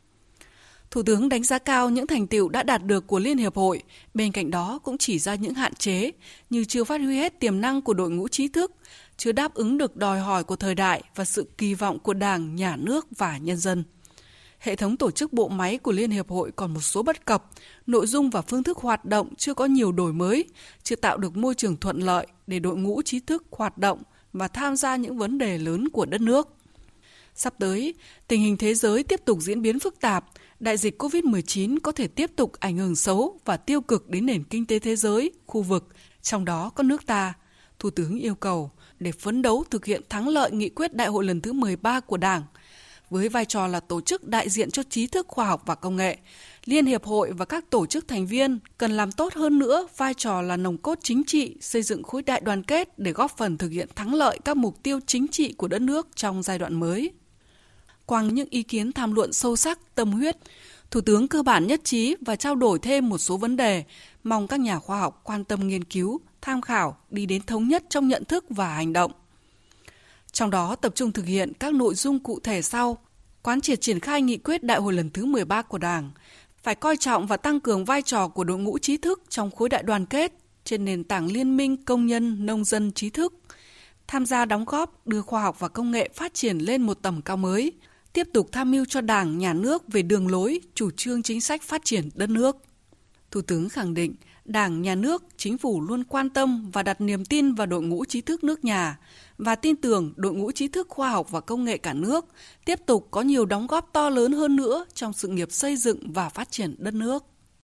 Thủ tướng đánh giá cao những thành tựu đã đạt được của Liên hiệp hội, bên cạnh đó cũng chỉ ra những hạn chế như chưa phát huy hết tiềm năng của đội ngũ trí thức, chưa đáp ứng được đòi hỏi của thời đại và sự kỳ vọng của Đảng, Nhà nước và nhân dân. Hệ thống tổ chức bộ máy của Liên hiệp hội còn một số bất cập, nội dung và phương thức hoạt động chưa có nhiều đổi mới, chưa tạo được môi trường thuận lợi để đội ngũ trí thức hoạt động và tham gia những vấn đề lớn của đất nước. Sắp tới, tình hình thế giới tiếp tục diễn biến phức tạp, đại dịch covid mười chín có thể tiếp tục ảnh hưởng xấu và tiêu cực đến nền kinh tế thế giới, khu vực, trong đó có nước ta. Thủ tướng yêu cầu để phấn đấu thực hiện thắng lợi nghị quyết đại hội lần thứ mười ba của Đảng, với vai trò là tổ chức đại diện cho trí thức khoa học và công nghệ, Liên hiệp hội và các tổ chức thành viên cần làm tốt hơn nữa vai trò là nòng cốt chính trị, xây dựng khối đại đoàn kết để góp phần thực hiện thắng lợi các mục tiêu chính trị của đất nước trong giai đoạn mới. Qua những ý kiến tham luận sâu sắc, tâm huyết, Thủ tướng cơ bản nhất trí và trao đổi thêm một số vấn đề, mong các nhà khoa học quan tâm nghiên cứu, tham khảo, đi đến thống nhất trong nhận thức và hành động. Trong đó tập trung thực hiện các nội dung cụ thể sau: quán triệt triển khai nghị quyết đại hội lần thứ mười ba của Đảng, phải coi trọng và tăng cường vai trò của đội ngũ trí thức trong khối đại đoàn kết trên nền tảng liên minh công nhân nông dân trí thức, tham gia đóng góp đưa khoa học và công nghệ phát triển lên một tầm cao mới, tiếp tục tham mưu cho Đảng, Nhà nước về đường lối, chủ trương chính sách phát triển đất nước. Thủ tướng khẳng định Đảng, Nhà nước, Chính phủ luôn quan tâm và đặt niềm tin vào đội ngũ trí thức nước nhà và tin tưởng đội ngũ trí thức khoa học và công nghệ cả nước tiếp tục có nhiều đóng góp to lớn hơn nữa trong sự nghiệp xây dựng và phát triển đất nước.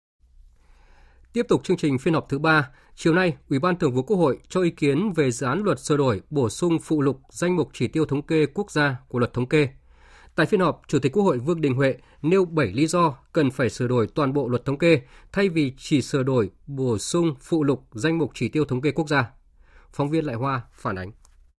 Tiếp tục chương trình phiên họp thứ ba, chiều nay, Ủy ban Thường vụ Quốc hội cho ý kiến về dự án luật sửa đổi bổ sung phụ lục danh mục chỉ tiêu thống kê quốc gia của luật thống kê. Tại phiên họp, Chủ tịch Quốc hội Vương Đình Huệ nêu bảy lý do cần phải sửa đổi toàn bộ luật thống kê thay vì chỉ sửa đổi bổ sung phụ lục danh mục chỉ tiêu thống kê quốc gia. Phóng viên Lại Hoa phản ánh.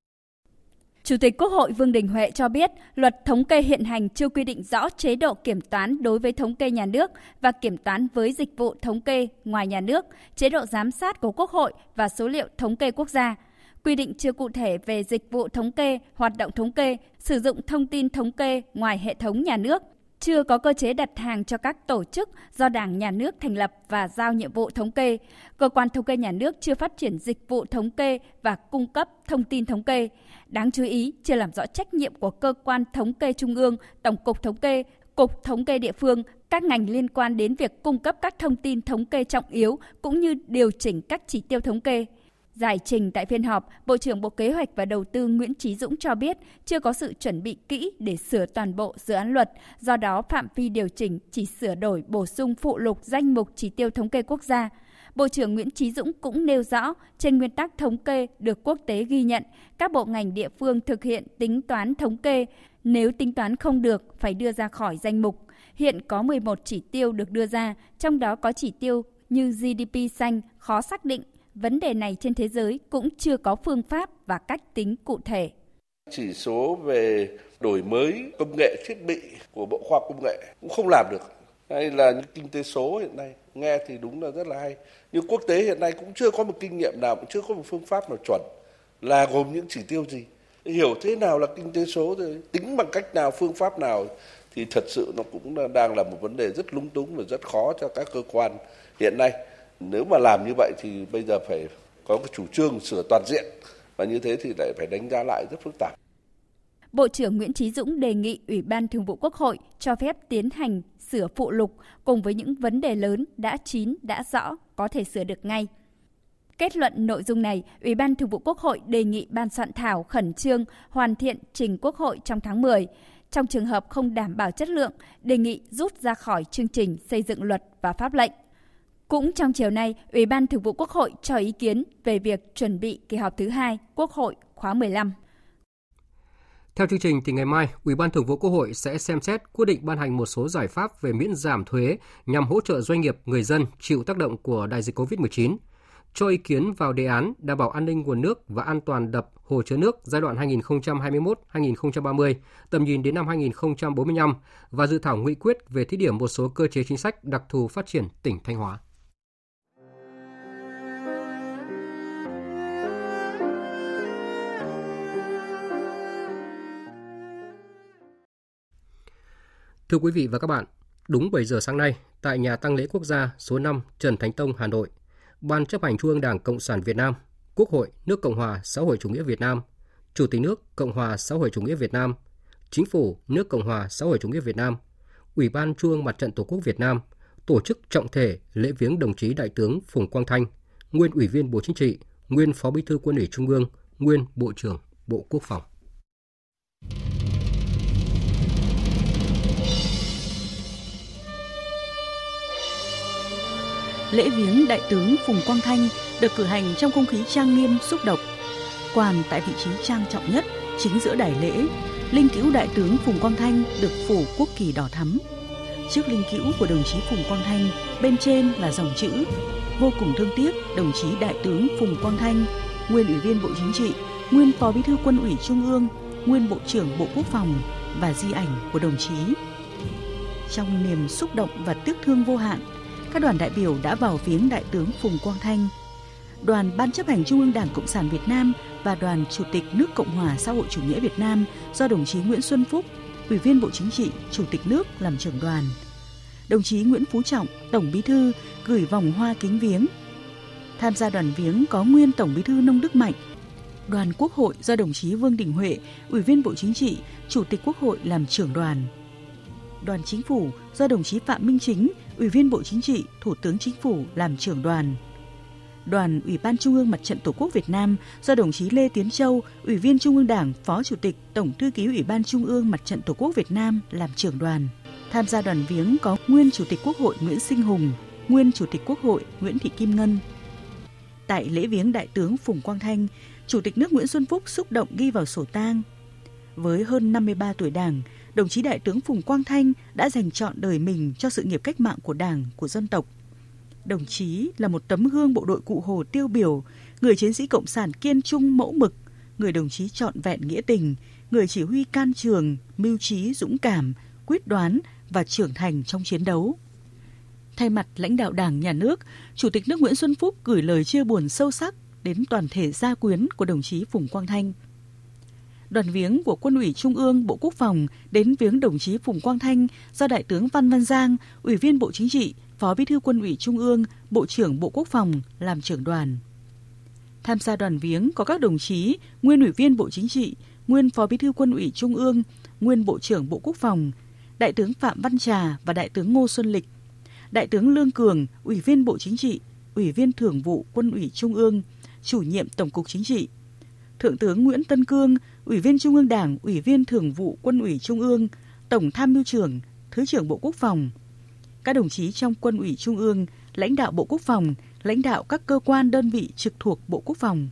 Chủ tịch Quốc hội Vương Đình Huệ cho biết, luật thống kê hiện hành chưa quy định rõ chế độ kiểm toán đối với thống kê nhà nước và kiểm toán với dịch vụ thống kê ngoài nhà nước, chế độ giám sát của Quốc hội và số liệu thống kê quốc gia. Quy định chưa cụ thể về dịch vụ thống kê, hoạt động thống kê, sử dụng thông tin thống kê ngoài hệ thống nhà nước. Chưa có cơ chế đặt hàng cho các tổ chức do Đảng, Nhà nước thành lập và giao nhiệm vụ thống kê. Cơ quan thống kê nhà nước chưa phát triển dịch vụ thống kê và cung cấp thông tin thống kê. Đáng chú ý, chưa làm rõ trách nhiệm của cơ quan thống kê trung ương, Tổng cục Thống kê, Cục Thống kê địa phương, các ngành liên quan đến việc cung cấp các thông tin thống kê trọng yếu cũng như điều chỉnh các chỉ tiêu thống kê. Giải trình tại phiên họp, Bộ trưởng Bộ Kế hoạch và Đầu tư Nguyễn Chí Dũng cho biết chưa có sự chuẩn bị kỹ để sửa toàn bộ dự án luật, do đó phạm vi điều chỉnh chỉ sửa đổi bổ sung phụ lục danh mục chỉ tiêu thống kê quốc gia. Bộ trưởng Nguyễn Chí Dũng cũng nêu rõ, trên nguyên tắc thống kê được quốc tế ghi nhận, các bộ ngành địa phương thực hiện tính toán thống kê. Nếu tính toán không được, phải đưa ra khỏi danh mục. Hiện có mười một chỉ tiêu được đưa ra, trong đó có chỉ tiêu như giê đê pê xanh khó xác định. Vấn đề này trên thế giới cũng chưa có phương pháp và cách tính cụ thể. Chỉ số về đổi mới công nghệ thiết bị của Bộ Khoa học Công nghệ cũng không làm được. Hay là những kinh tế số hiện nay, nghe thì đúng là rất là hay. Nhưng quốc tế hiện nay cũng chưa có một kinh nghiệm nào, cũng chưa có một phương pháp nào chuẩn là gồm những chỉ tiêu gì. Hiểu thế nào là kinh tế số, rồi tính bằng cách nào, phương pháp nào thì thật sự nó cũng đang là một vấn đề rất lúng túng và rất khó cho các cơ quan hiện nay. Nếu mà làm như vậy thì bây giờ phải có cái chủ trương sửa toàn diện, và như thế thì lại phải đánh giá lại rất phức tạp. Bộ trưởng Nguyễn Chí Dũng đề nghị Ủy ban Thường vụ Quốc hội cho phép tiến hành sửa phụ lục cùng với những vấn đề lớn đã chín, đã rõ, có thể sửa được ngay. Kết luận nội dung này, Ủy ban Thường vụ Quốc hội đề nghị ban soạn thảo khẩn trương hoàn thiện trình Quốc hội trong tháng mười. Trong trường hợp không đảm bảo chất lượng, đề nghị rút ra khỏi chương trình xây dựng luật và pháp lệnh. Cũng trong chiều nay, Ủy ban Thường vụ Quốc hội cho ý kiến về việc chuẩn bị kỳ họp thứ hai Quốc hội khóa mười lăm. Theo chương trình thì ngày mai, Ủy ban Thường vụ Quốc hội sẽ xem xét quyết định ban hành một số giải pháp về miễn giảm thuế nhằm hỗ trợ doanh nghiệp, người dân chịu tác động của đại dịch covid mười chín. Cho ý kiến vào đề án đảm bảo an ninh nguồn nước và an toàn đập, hồ chứa nước giai đoạn hai nghìn không trăm hai mươi mốt đến hai nghìn không trăm ba mươi, tầm nhìn đến năm hai nghìn không trăm bốn mươi lăm và dự thảo nghị quyết về thí điểm một số cơ chế chính sách đặc thù phát triển tỉnh Thanh Hóa. Thưa quý vị và các bạn, đúng bảy giờ sáng nay, tại nhà tang lễ quốc gia số năm Trần Thánh Tông, Hà Nội, Ban chấp hành Trung ương Đảng Cộng sản Việt Nam, Quốc hội nước Cộng hòa xã hội chủ nghĩa Việt Nam, Chủ tịch nước Cộng hòa xã hội chủ nghĩa Việt Nam, Chính phủ nước Cộng hòa xã hội chủ nghĩa Việt Nam, Ủy ban Trung ương Mặt trận Tổ quốc Việt Nam tổ chức trọng thể lễ viếng đồng chí Đại tướng Phùng Quang Thanh, nguyên Ủy viên Bộ Chính trị, nguyên Phó Bí thư Quân ủy Trung ương, nguyên Bộ trưởng Bộ Quốc phòng. Lễ viếng Đại tướng Phùng Quang Thanh được cử hành trong không khí trang nghiêm xúc động. Quan tại vị trí trang trọng nhất, chính giữa đài lễ, linh cữu Đại tướng Phùng Quang Thanh được phủ quốc kỳ đỏ thắm. Trước linh cữu của đồng chí Phùng Quang Thanh, bên trên là dòng chữ: vô cùng thương tiếc đồng chí Đại tướng Phùng Quang Thanh, nguyên Ủy viên Bộ Chính trị, nguyên Phó Bí thư Quân ủy Trung ương, nguyên Bộ trưởng Bộ Quốc phòng và di ảnh của đồng chí. Trong niềm xúc động và tiếc thương vô hạn, các đoàn đại biểu đã vào viếng Đại tướng Phùng Quang Thanh. Đoàn Ban chấp hành Trung ương Đảng Cộng sản Việt Nam và Đoàn Chủ tịch nước Cộng hòa xã hội chủ nghĩa Việt Nam do đồng chí Nguyễn Xuân Phúc, Ủy viên Bộ Chính trị, Chủ tịch nước làm trưởng đoàn. Đồng chí Nguyễn Phú Trọng, Tổng Bí thư gửi vòng hoa kính viếng. Tham gia đoàn viếng có nguyên Tổng Bí thư Nông Đức Mạnh. Đoàn Quốc hội do đồng chí Vương Đình Huệ, Ủy viên Bộ Chính trị, Chủ tịch Quốc hội làm trưởng đoàn. Đoàn Chính phủ do đồng chí Phạm Minh Chính, Ủy viên Bộ Chính trị, Thủ tướng Chính phủ làm trưởng đoàn. Đoàn Ủy ban Trung ương Mặt trận Tổ quốc Việt Nam do đồng chí Lê Tiến Châu, Ủy viên Trung ương Đảng, Phó Chủ tịch, Tổng thư ký Ủy ban Trung ương Mặt trận Tổ quốc Việt Nam làm trưởng đoàn. Tham gia đoàn viếng có nguyên Chủ tịch Quốc hội Nguyễn Sinh Hùng, nguyên Chủ tịch Quốc hội Nguyễn Thị Kim Ngân. Tại lễ viếng Đại tướng Phùng Quang Thanh, Chủ tịch nước Nguyễn Xuân Phúc xúc động ghi vào sổ tang: Với hơn năm mươi ba tuổi Đảng, đồng chí Đại tướng Phùng Quang Thanh đã dành trọn đời mình cho sự nghiệp cách mạng của Đảng, của dân tộc. Đồng chí là một tấm gương bộ đội Cụ Hồ tiêu biểu, người chiến sĩ cộng sản kiên trung mẫu mực, người đồng chí trọn vẹn nghĩa tình, người chỉ huy can trường, mưu trí dũng cảm, quyết đoán và trưởng thành trong chiến đấu. Thay mặt lãnh đạo Đảng, Nhà nước, Chủ tịch nước Nguyễn Xuân Phúc gửi lời chia buồn sâu sắc đến toàn thể gia quyến của đồng chí Phùng Quang Thanh. Đoàn viếng của Quân ủy Trung ương, Bộ Quốc phòng đến viếng đồng chí Phùng Quang Thanh do Đại tướng Phan Văn Giang, Ủy viên Bộ Chính trị, Phó Bí thư Quân ủy Trung ương, Bộ trưởng Bộ Quốc phòng làm trưởng đoàn. Tham gia đoàn viếng có các đồng chí nguyên Ủy viên Bộ Chính trị, nguyên Phó Bí thư Quân ủy Trung ương, nguyên Bộ trưởng Bộ Quốc phòng, Đại tướng Phạm Văn Trà và Đại tướng Ngô Xuân Lịch, Đại tướng Lương Cường, Ủy viên Bộ Chính trị, Ủy viên Thường vụ Quân ủy Trung ương, Chủ nhiệm Tổng cục Chính trị, Thượng tướng Nguyễn Tân Cương, Ủy viên Trung ương Đảng, Ủy viên Thường vụ Quân ủy Trung ương, Tổng tham mưu trưởng, Thứ trưởng Bộ Quốc phòng, các đồng chí trong Quân ủy Trung ương, lãnh đạo Bộ Quốc phòng, lãnh đạo các cơ quan đơn vị trực thuộc Bộ Quốc phòng.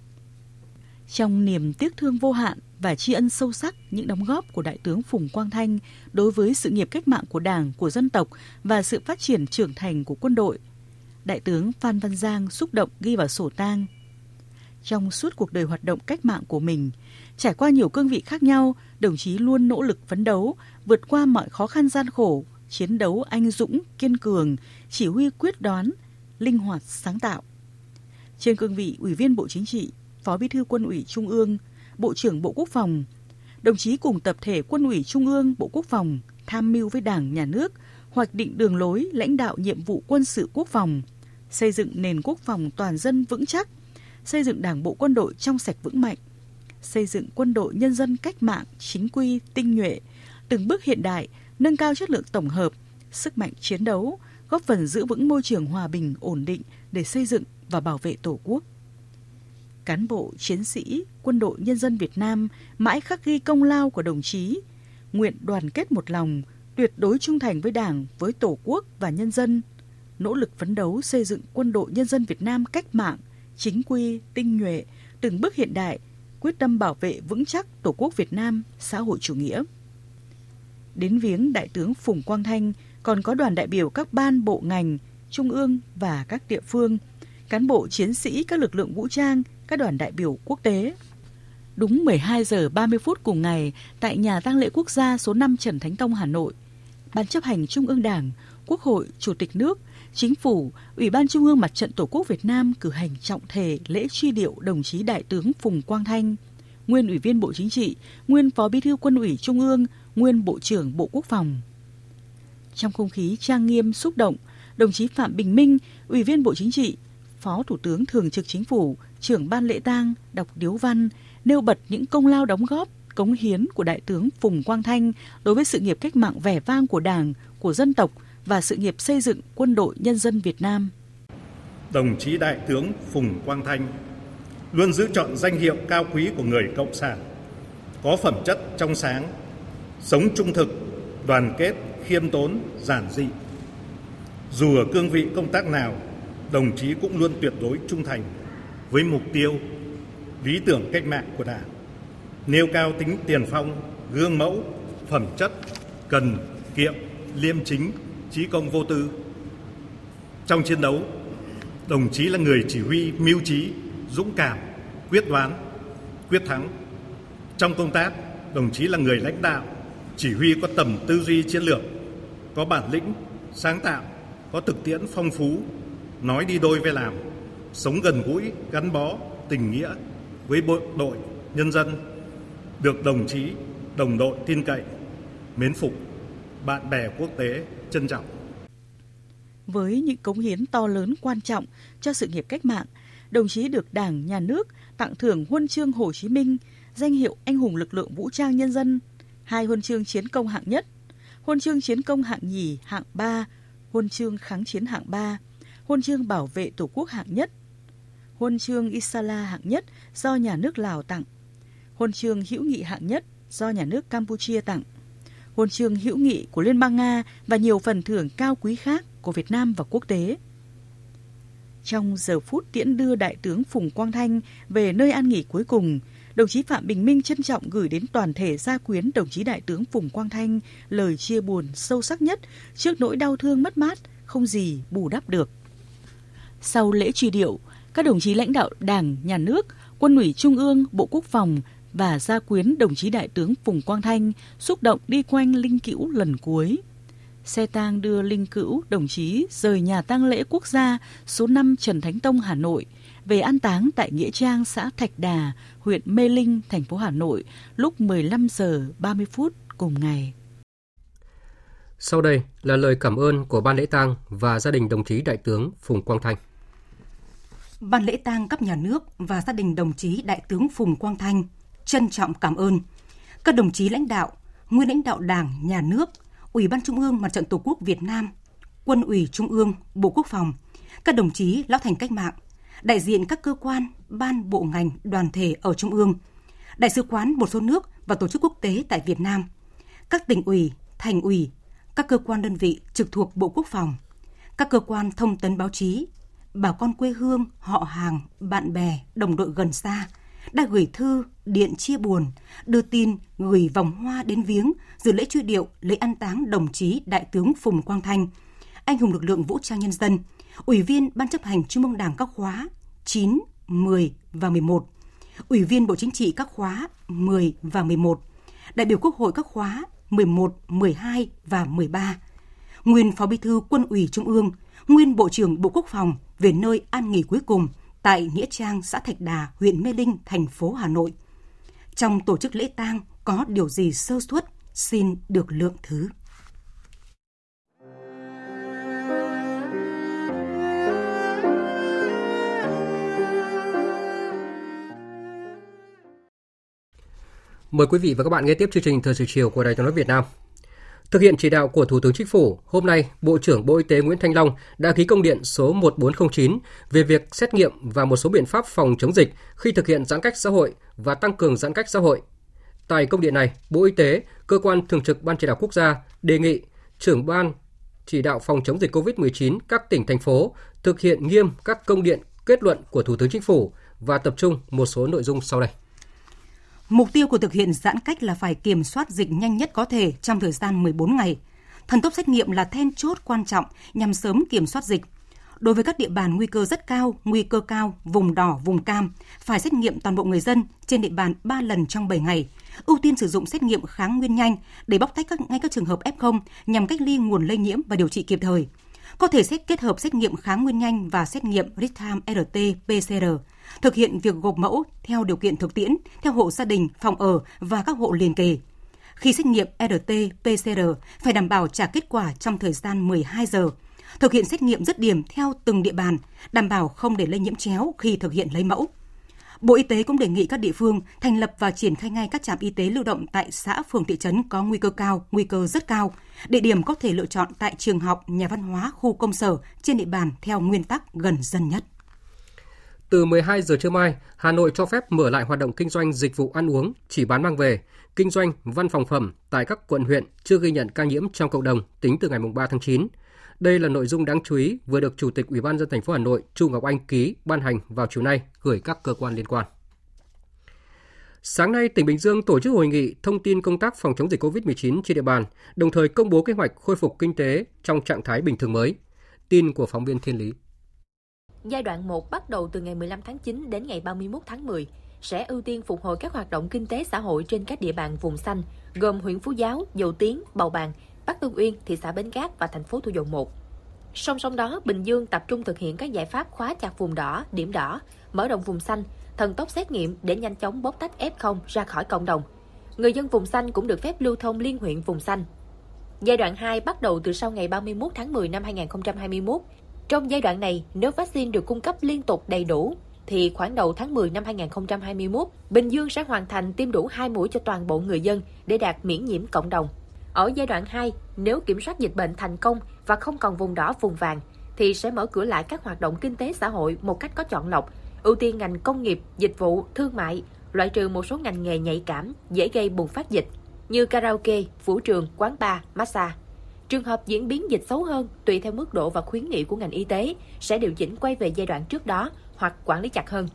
Trong niềm tiếc thương vô hạn và tri ân sâu sắc những đóng góp của Đại tướng Phùng Quang Thanh đối với sự nghiệp cách mạng của Đảng, của dân tộc và sự phát triển trưởng thành của quân đội, Đại tướng Phan Văn Giang xúc động ghi vào sổ tang. Trong suốt cuộc đời hoạt động cách mạng của mình, trải qua nhiều cương vị khác nhau, đồng chí luôn nỗ lực phấn đấu, vượt qua mọi khó khăn gian khổ, chiến đấu anh dũng, kiên cường, chỉ huy quyết đoán, linh hoạt, sáng tạo. Trên cương vị Ủy viên Bộ Chính trị, Phó Bí thư Quân ủy Trung ương, Bộ trưởng Bộ Quốc phòng, đồng chí cùng tập thể Quân ủy Trung ương, Bộ Quốc phòng tham mưu với Đảng, Nhà nước, hoạch định đường lối lãnh đạo nhiệm vụ quân sự quốc phòng, xây dựng nền quốc phòng toàn dân vững chắc, xây dựng Đảng bộ quân đội trong sạch vững mạnh, xây dựng quân đội nhân dân cách mạng chính quy, tinh nhuệ, từng bước hiện đại, nâng cao chất lượng tổng hợp, sức mạnh chiến đấu, góp phần giữ vững môi trường hòa bình, ổn định để xây dựng và bảo vệ Tổ quốc. Cán bộ, chiến sĩ, quân đội nhân dân Việt Nam mãi khắc ghi công lao của đồng chí, nguyện đoàn kết một lòng, tuyệt đối trung thành với Đảng, với Tổ quốc và nhân dân, nỗ lực phấn đấu xây dựng quân đội nhân dân Việt Nam cách mạng, chính quy, tinh nhuệ, từng bước hiện đại, quyết tâm bảo vệ vững chắc Tổ quốc Việt Nam xã hội chủ nghĩa. Đến viếng Đại tướng Phùng Quang Thanh còn có đoàn đại biểu các ban bộ ngành, trung ương và các địa phương, cán bộ chiến sĩ các lực lượng vũ trang, các đoàn đại biểu quốc tế. Đúng mười hai giờ ba mươi phút cùng ngày, tại nhà tang lễ quốc gia số năm Trần Thánh Tông, Hà Nội, Ban chấp hành Trung ương Đảng, Quốc hội, Chủ tịch nước, Chính phủ, Ủy ban Trung ương Mặt trận Tổ quốc Việt Nam cử hành trọng thể lễ truy điệu đồng chí Đại tướng Phùng Quang Thanh, nguyên Ủy viên Bộ Chính trị, nguyên Phó Bí thư Quân ủy Trung ương, nguyên Bộ trưởng Bộ Quốc phòng. Trong không khí trang nghiêm xúc động, đồng chí Phạm Bình Minh, Ủy viên Bộ Chính trị, Phó Thủ tướng Thường trực Chính phủ, trưởng ban lễ tang đọc điếu văn, nêu bật những công lao đóng góp, cống hiến của Đại tướng Phùng Quang Thanh đối với sự nghiệp cách mạng vẻ vang của Đảng, của dân tộc và sự nghiệp xây dựng quân đội nhân dân Việt Nam. Đồng chí Đại tướng Phùng Quang Thanh luôn giữ trọn danh hiệu cao quý của người cộng sản, có phẩm chất trong sáng, sống trung thực, đoàn kết, khiêm tốn, giản dị. Dù ở cương vị công tác nào, đồng chí cũng luôn tuyệt đối trung thành với mục tiêu, lý tưởng cách mạng của Đảng, nêu cao tính tiền phong, gương mẫu, phẩm chất, cần, kiệm, liêm chính, chí công vô tư. Trong chiến đấu, đồng chí là người chỉ huy mưu trí, dũng cảm, quyết đoán, quyết thắng. Trong công tác, đồng chí là người lãnh đạo, chỉ huy có tầm tư duy chiến lược, có bản lĩnh, sáng tạo, có thực tiễn phong phú, nói đi đôi với làm, sống gần gũi, gắn bó, tình nghĩa với bộ đội, nhân dân, được đồng chí, đồng đội tin cậy, mến phục, bạn bè quốc tế trân trọng. Với những cống hiến to lớn quan trọng cho sự nghiệp cách mạng, đồng chí được Đảng, Nhà nước tặng thưởng Huân chương Hồ Chí Minh, danh hiệu Anh hùng lực lượng vũ trang nhân dân, hai huân chương chiến công hạng nhất, huân chương chiến công hạng nhì hạng ba, huân chương kháng chiến hạng ba, huân chương bảo vệ Tổ quốc hạng nhất, huân chương Isala hạng nhất do Nhà nước Lào tặng, huân chương hữu nghị hạng nhất do Nhà nước Campuchia tặng, huân chương hữu nghị của Liên bang Nga và nhiều phần thưởng cao quý khác của Việt Nam và quốc tế. Trong giờ phút tiễn đưa Đại tướng Phùng Quang Thanh về nơi an nghỉ cuối cùng, đồng chí Phạm Bình Minh trân trọng gửi đến toàn thể gia quyến đồng chí Đại tướng Phùng Quang Thanh lời chia buồn sâu sắc nhất trước nỗi đau thương mất mát không gì bù đắp được. Sau lễ truy điệu, các đồng chí lãnh đạo Đảng, Nhà nước, Quân ủy Trung ương, Bộ Quốc phòng và gia quyến đồng chí Đại tướng Phùng Quang Thanh xúc động đi quanh linh cữu lần cuối. Xe tang đưa linh cữu đồng chí rời nhà tang lễ quốc gia số năm Trần Thánh Tông, Hà Nội về an táng tại nghĩa trang xã Thạch Đà, huyện Mê Linh, thành phố Hà Nội lúc mười lăm giờ ba mươi phút cùng ngày. Sau đây là lời cảm ơn của ban lễ tang và gia đình đồng chí Đại tướng Phùng Quang Thanh. Ban lễ tang cấp nhà nước và gia đình đồng chí Đại tướng Phùng Quang Thanh trân trọng cảm ơn các đồng chí lãnh đạo, nguyên lãnh đạo Đảng, Nhà nước, Ủy ban Trung ương Mặt trận Tổ quốc Việt Nam, Quân ủy Trung ương, Bộ Quốc phòng, các đồng chí lão thành cách mạng, đại diện các cơ quan, ban, bộ ngành, đoàn thể ở Trung ương, đại sứ quán một số nước và tổ chức quốc tế tại Việt Nam, các tỉnh ủy, thành ủy, các cơ quan đơn vị trực thuộc Bộ Quốc phòng, các cơ quan thông tấn báo chí, bà con quê hương, họ hàng, bạn bè, đồng đội gần xa, đã gửi thư, điện chia buồn, đưa tin, gửi vòng hoa đến viếng, dự lễ truy điệu, lễ an táng đồng chí Đại tướng Phùng Quang Thanh, anh hùng lực lượng vũ trang nhân dân, Ủy viên Ban chấp hành Trung ương Đảng các khóa chín, mười và mười một, Ủy viên Bộ Chính trị các khóa mười và mười một, đại biểu Quốc hội các khóa mười một, mười hai và mười ba, nguyên Phó Bí thư Quân ủy Trung ương, nguyên Bộ trưởng Bộ Quốc phòng về nơi an nghỉ cuối cùng tại nghĩa trang xã Thạch Đà, huyện Mê Linh, thành phố Hà Nội. Trong tổ chức lễ tang có điều gì sơ suất, xin được lượng thứ. Mời quý vị và các bạn nghe tiếp chương trình Thời sự chiều của Đài Tiếng nói Việt Nam. Thực hiện chỉ đạo của Thủ tướng Chính phủ, hôm nay, Bộ trưởng Bộ Y tế Nguyễn Thanh Long đã ký công điện số một bốn không chín về việc xét nghiệm và một số biện pháp phòng chống dịch khi thực hiện giãn cách xã hội và tăng cường giãn cách xã hội. Tại công điện này, Bộ Y tế, cơ quan thường trực Ban Chỉ đạo Quốc gia đề nghị trưởng Ban Chỉ đạo phòng chống dịch covid mười chín các tỉnh, thành phố thực hiện nghiêm các công điện, kết luận của Thủ tướng Chính phủ và tập trung một số nội dung sau đây. Mục tiêu của thực hiện giãn cách là phải kiểm soát dịch nhanh nhất có thể trong thời gian mười bốn ngày. Thần tốc xét nghiệm là then chốt quan trọng nhằm sớm kiểm soát dịch. Đối với các địa bàn nguy cơ rất cao, nguy cơ cao, vùng đỏ, vùng cam, phải xét nghiệm toàn bộ người dân trên địa bàn ba lần trong bảy ngày. Ưu tiên sử dụng xét nghiệm kháng nguyên nhanh để bóc tách các, ngay các trường hợp ép không nhằm cách ly nguồn lây nhiễm và điều trị kịp thời. Có thể xét kết hợp xét nghiệm kháng nguyên nhanh và xét nghiệm real-time rờ tê pê xê rờ. Thực hiện việc gộp mẫu theo điều kiện thực tiễn, theo hộ gia đình, phòng ở và các hộ liền kề. Khi xét nghiệm rờ tê pê xê rờ phải đảm bảo trả kết quả trong thời gian mười hai giờ. Thực hiện xét nghiệm dứt điểm theo từng địa bàn, đảm bảo không để lây nhiễm chéo khi thực hiện lấy mẫu. Bộ Y tế cũng đề nghị các địa phương thành lập và triển khai ngay các trạm y tế lưu động tại xã, phường, thị trấn có nguy cơ cao, nguy cơ rất cao. Địa điểm có thể lựa chọn tại trường học, nhà văn hóa, khu công sở trên địa bàn theo nguyên tắc gần dân nhất. Từ mười hai giờ trưa mai, Hà Nội cho phép mở lại hoạt động kinh doanh dịch vụ ăn uống, chỉ bán mang về, kinh doanh văn phòng phẩm tại các quận huyện chưa ghi nhận ca nhiễm trong cộng đồng tính từ ngày ba tháng chín. Đây là nội dung đáng chú ý vừa được Chủ tịch Ủy ban nhân dân thành phố Hà Nội Chu Ngọc Anh ký ban hành vào chiều nay gửi các cơ quan liên quan. Sáng nay, tỉnh Bình Dương tổ chức hội nghị thông tin công tác phòng chống dịch covid mười chín trên địa bàn, đồng thời công bố kế hoạch khôi phục kinh tế trong trạng thái bình thường mới. Tin của phóng viên Thiên Lý. Giai đoạn một bắt đầu từ ngày mười lăm tháng chín đến ngày ba mươi mốt tháng mười, sẽ ưu tiên phục hồi các hoạt động kinh tế xã hội trên các địa bàn vùng xanh, gồm huyện Phú Giáo, Dầu Tiếng, Bầu Bàng, Bắc Tân Uyên, thị xã Bến Cát và thành phố Thủ Dầu Một. Song song đó, Bình Dương tập trung thực hiện các giải pháp khóa chặt vùng đỏ, điểm đỏ, mở rộng vùng xanh, thần tốc xét nghiệm để nhanh chóng bóc tách ép không ra khỏi cộng đồng. Người dân vùng xanh cũng được phép lưu thông liên huyện vùng xanh. Giai đoạn hai bắt đầu từ sau ngày ba mươi mốt tháng mười năm hai nghìn không trăm hai mươi mốt. Trong giai đoạn này, nếu vaccine được cung cấp liên tục đầy đủ, thì khoảng đầu tháng mười năm hai nghìn không trăm hai mươi mốt, Bình Dương sẽ hoàn thành tiêm đủ hai mũi cho toàn bộ người dân để đạt miễn nhiễm cộng đồng. Ở giai đoạn hai, nếu kiểm soát dịch bệnh thành công và không còn vùng đỏ, vùng vàng, thì sẽ mở cửa lại các hoạt động kinh tế xã hội một cách có chọn lọc, ưu tiên ngành công nghiệp, dịch vụ, thương mại, loại trừ một số ngành nghề nhạy cảm, dễ gây bùng phát dịch, như karaoke, vũ trường, quán bar, massage. Trường hợp diễn biến dịch xấu hơn, tùy theo mức độ và khuyến nghị của ngành y tế, sẽ điều chỉnh quay về giai đoạn trước đó hoặc quản lý chặt hơn.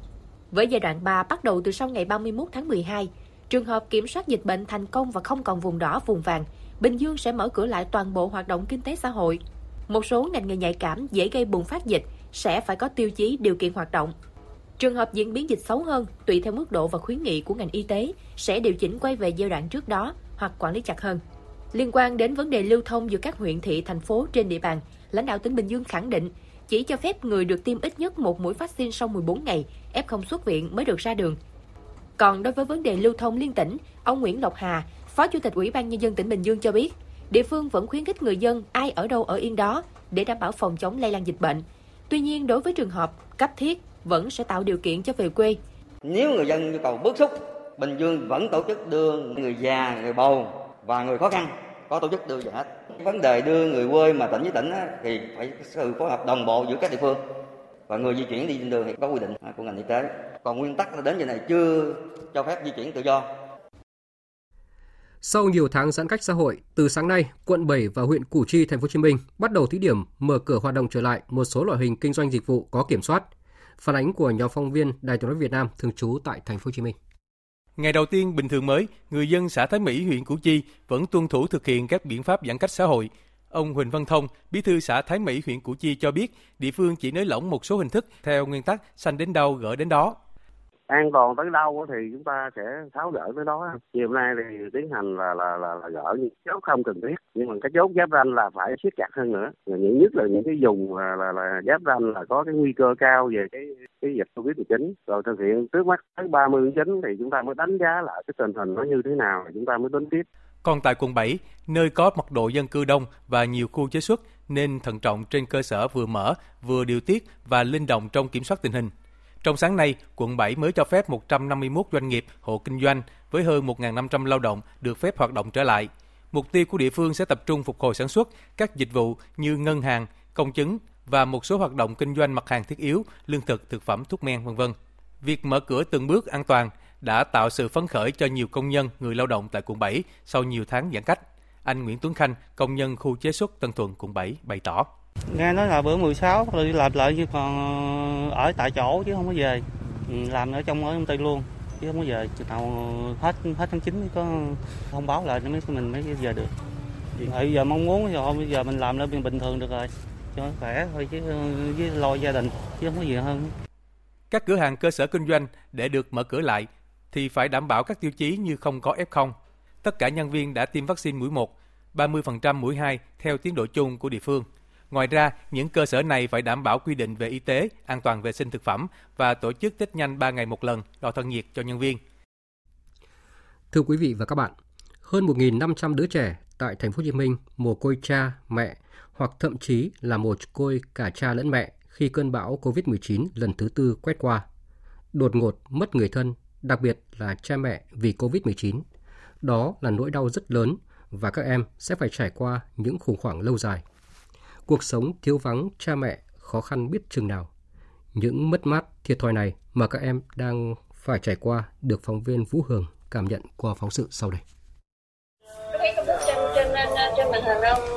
Với giai đoạn ba bắt đầu từ sau ngày ba mươi mốt tháng mười hai, trường hợp kiểm soát dịch bệnh thành công và không còn vùng đỏ, vùng vàng, Bình Dương sẽ mở cửa lại toàn bộ hoạt động kinh tế xã hội. Một số ngành nghề nhạy cảm dễ gây bùng phát dịch sẽ phải có tiêu chí điều kiện hoạt động. Trường hợp diễn biến dịch xấu hơn, tùy theo mức độ và khuyến nghị của ngành y tế, sẽ điều chỉnh quay về giai đoạn trước đó hoặc quản lý chặt hơn. Liên quan đến vấn đề lưu thông giữa các huyện thị, thành phố trên địa bàn, lãnh đạo tỉnh Bình Dương khẳng định chỉ cho phép người được tiêm ít nhất một mũi vaccine sau mười bốn ngày, ép không xuất viện mới được ra đường. Còn đối với vấn đề lưu thông liên tỉnh, ông Nguyễn Lộc Hà, Phó Chủ tịch Ủy ban Nhân dân tỉnh Bình Dương cho biết, địa phương vẫn khuyến khích người dân ai ở đâu ở yên đó để đảm bảo phòng chống lây lan dịch bệnh. Tuy nhiên, đối với trường hợp cấp thiết, vẫn sẽ tạo điều kiện cho về quê. Nếu người dân nhu cầu bức xúc, Bình Dương vẫn tổ chức đưa người già, người bầu và người khó khăn có tổ chức đưa về hết. Vấn đề đưa người quê mà tỉnh với tỉnh á, thì phải sự phối hợp đồng bộ giữa các địa phương, và người di chuyển đi trên đường thì có quy định của ngành y tế. Còn nguyên tắc là đến giờ này chưa cho phép di chuyển tự do. Sau nhiều tháng giãn cách xã hội, từ sáng nay, quận bảy và huyện Củ Chi, thành phố Hồ Chí Minh bắt đầu thí điểm mở cửa hoạt động trở lại một số loại hình kinh doanh dịch vụ có kiểm soát. Phản ánh của nhóm phóng viên Đài Tiếng nói Việt Nam thường trú tại thành phố Hồ Chí Minh. Ngày đầu tiên bình thường mới, người dân xã Thái Mỹ, huyện Củ Chi vẫn tuân thủ thực hiện các biện pháp giãn cách xã hội. Ông Huỳnh Văn Thông, Bí thư xã Thái Mỹ, huyện Củ Chi cho biết, địa phương chỉ nới lỏng một số hình thức theo nguyên tắc xanh đến đâu gỡ đến đó. An toàn tới đâu thì chúng ta sẽ tháo gỡ tới đó. Chiều nay thì tiến hành là là là, là gỡ những chốt không cần thiết, nhưng mà cái chốt giáp ranh là phải siết chặt hơn nữa. Những nhất là những cái vùng là là, là giáp ranh là có cái nguy cơ cao về cái cái dịch covid mười chín. Rồi thực hiện trước mắt tới ba mươi tháng chín thì chúng ta mới đánh giá lại cái tình hình nó như thế nào, chúng ta mới tính tiếp. Còn tại quận bảy, nơi có mật độ dân cư đông và nhiều khu chế xuất nên thận trọng trên cơ sở vừa mở, vừa điều tiết và linh động trong kiểm soát tình hình. Trong sáng nay, quận bảy mới cho phép một trăm năm mươi mốt doanh nghiệp, hộ kinh doanh với hơn một nghìn năm trăm lao động được phép hoạt động trở lại. Mục tiêu của địa phương sẽ tập trung phục hồi sản xuất, các dịch vụ như ngân hàng, công chứng và một số hoạt động kinh doanh mặt hàng thiết yếu, lương thực, thực phẩm, thuốc men, vân vân. Việc mở cửa từng bước an toàn đã tạo sự phấn khởi cho nhiều công nhân, người lao động tại quận bảy sau nhiều tháng giãn cách. Anh Nguyễn Tuấn Khanh, công nhân khu chế xuất Tân Thuận, quận bảy, bày tỏ. Nghe nói là bữa mười sáu đi làm lại chứ còn ở tại chỗ chứ không có về. Làm ở trong ở công ty luôn chứ không có về. Từ nào hết hết tháng chín mới có thông báo lại mới mình mới về được. Bây giờ mong muốn rồi bây giờ mình làm lên bình thường được rồi. Cho khỏe thôi chứ với lo gia đình chứ không có gì hơn. Các cửa hàng cơ sở kinh doanh để được mở cửa lại thì phải đảm bảo các tiêu chí như không có ép không. Tất cả nhân viên đã tiêm vaccine mũi một, ba mươi phần trăm mũi hai theo tiến độ chung của địa phương. Ngoài ra, những cơ sở này phải đảm bảo quy định về y tế, an toàn vệ sinh thực phẩm và tổ chức test nhanh ba ngày một lần, đo thân nhiệt cho nhân viên. Thưa quý vị và các bạn, hơn một nghìn năm trăm đứa trẻ tại thành phố Hồ Chí Minh mồ côi cha, mẹ hoặc thậm chí là mồ côi cả cha lẫn mẹ khi cơn bão covid mười chín lần thứ tư quét qua. Đột ngột mất người thân, đặc biệt là cha mẹ vì covid mười chín. Đó là nỗi đau rất lớn và các em sẽ phải trải qua những khủng hoảng lâu dài. Cuộc sống thiếu vắng cha mẹ khó khăn biết chừng nào. Những mất mát thiệt thòi này mà các em đang phải trải qua được phóng viên Vũ Hường cảm nhận qua phóng sự sau đây. Thấy công thức trên, trên, trên màn hình không?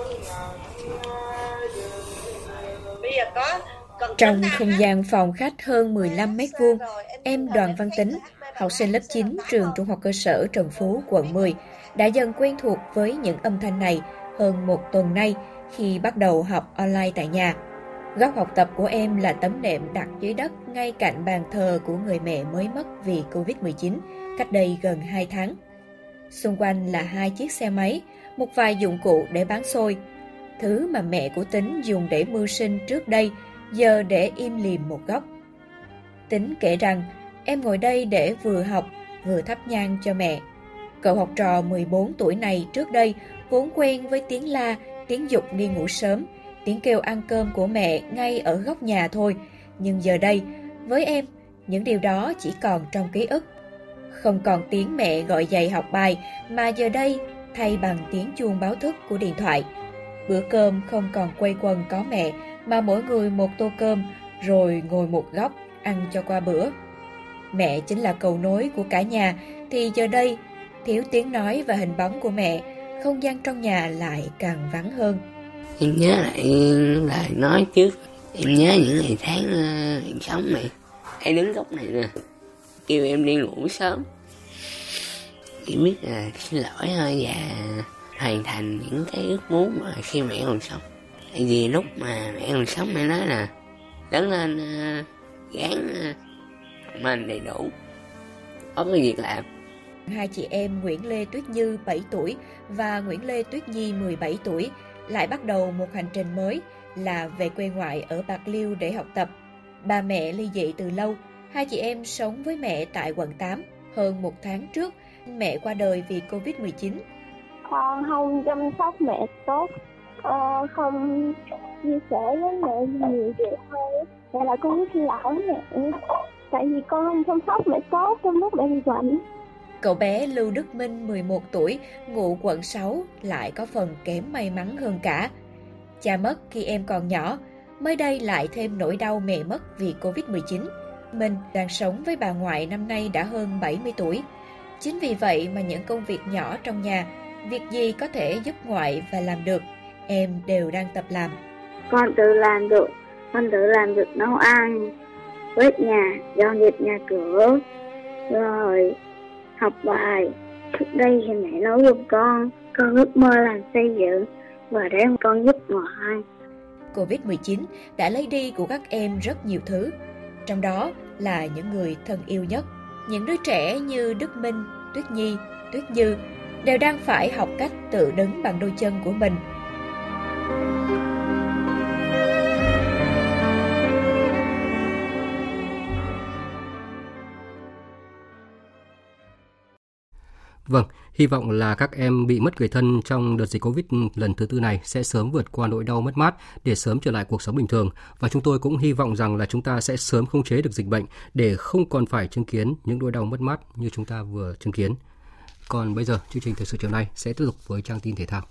Bây giờ có trong không gian phòng khách hơn mười lăm mét vuông, em Đoàn Văn Tính, học sinh lớp chín trường Trung học cơ sở Trần Phú, quận mười, đã dần quen thuộc với những âm thanh này hơn một tuần nay khi bắt đầu học online tại nhà. Góc học tập của em là tấm nệm đặt dưới đất ngay cạnh bàn thờ của người mẹ mới mất vì covid mười chín cách đây gần hai tháng. Xung quanh là hai chiếc xe máy, một vài dụng cụ để bán xôi. Thứ mà mẹ của Tính dùng để mưu sinh trước đây giờ để im lìm một góc. Tính kể rằng em ngồi đây để vừa học vừa thắp nhang cho mẹ. Cậu học trò mười bốn tuổi này trước đây vốn quen với tiếng la, tiếng giục đi ngủ sớm, tiếng kêu ăn cơm của mẹ ngay ở góc nhà thôi. Nhưng giờ đây, với em, những điều đó chỉ còn trong ký ức. Không còn tiếng mẹ gọi dậy học bài, mà giờ đây thay bằng tiếng chuông báo thức của điện thoại. Bữa cơm không còn quây quần có mẹ, mà mỗi người một tô cơm, rồi ngồi một góc, ăn cho qua bữa. Mẹ chính là cầu nối của cả nhà, thì giờ đây, thiếu tiếng nói và hình bóng của mẹ, không gian trong nhà lại càng vắng hơn. Em nhớ lại lời nói trước, em nhớ những ngày tháng uh, em sống này, hay đứng góc này nè, kêu em đi ngủ sớm. Chỉ biết là xin lỗi thôi và hoàn thành những cái ước muốn mà khi mẹ còn sống. Tại vì lúc mà mẹ còn sống mẹ nói là lớn lên uh, gắng uh, học hành đầy đủ, có cái việc làm. Hai chị em Nguyễn Lê Tuyết Như bảy tuổi và Nguyễn Lê Tuyết Nhi mười bảy tuổi lại bắt đầu một hành trình mới là về quê ngoại ở Bạc Liêu để học tập. Ba mẹ ly dị từ lâu, hai chị em sống với mẹ tại quận tám. Hơn một tháng trước, mẹ qua đời vì covid mười chín. Con không chăm sóc mẹ tốt, con không chia sẻ với mẹ nhiều chuyện thôi. Vậy là con xin lỗi mẹ, tại vì con không chăm sóc mẹ tốt trong lúc mẹ bị bệnh. Cậu bé Lưu Đức Minh mười một tuổi, ngụ quận sáu lại có phần kém may mắn hơn cả. Cha mất khi em còn nhỏ, mới đây lại thêm nỗi đau mẹ mất vì covid mười chín. Minh đang sống với bà ngoại năm nay đã hơn bảy mươi tuổi. Chính vì vậy mà những công việc nhỏ trong nhà, việc gì có thể giúp ngoại và làm được, em đều đang tập làm. Con tự làm được, con tự làm được nấu ăn, quét nhà, dọn dẹp nhà cửa, rồi học bài. Trước đây thì mẹ nấu giúp con, con ước mơ làm xây dựng và để con giúp ngoại. covid mười chín đã lấy đi của các em rất nhiều thứ, trong đó là những người thân yêu nhất. Những đứa trẻ như Đức Minh, Tuyết Nhi, Tuyết Như đều đang phải học cách tự đứng bằng đôi chân của mình. Vâng, hy vọng là các em bị mất người thân trong đợt dịch Covid lần thứ tư này sẽ sớm vượt qua nỗi đau mất mát để sớm trở lại cuộc sống bình thường. Và chúng tôi cũng hy vọng rằng là chúng ta sẽ sớm khống chế được dịch bệnh để không còn phải chứng kiến những nỗi đau mất mát như chúng ta vừa chứng kiến. Còn bây giờ, chương trình thời sự chiều nay sẽ tiếp tục với trang tin thể thao.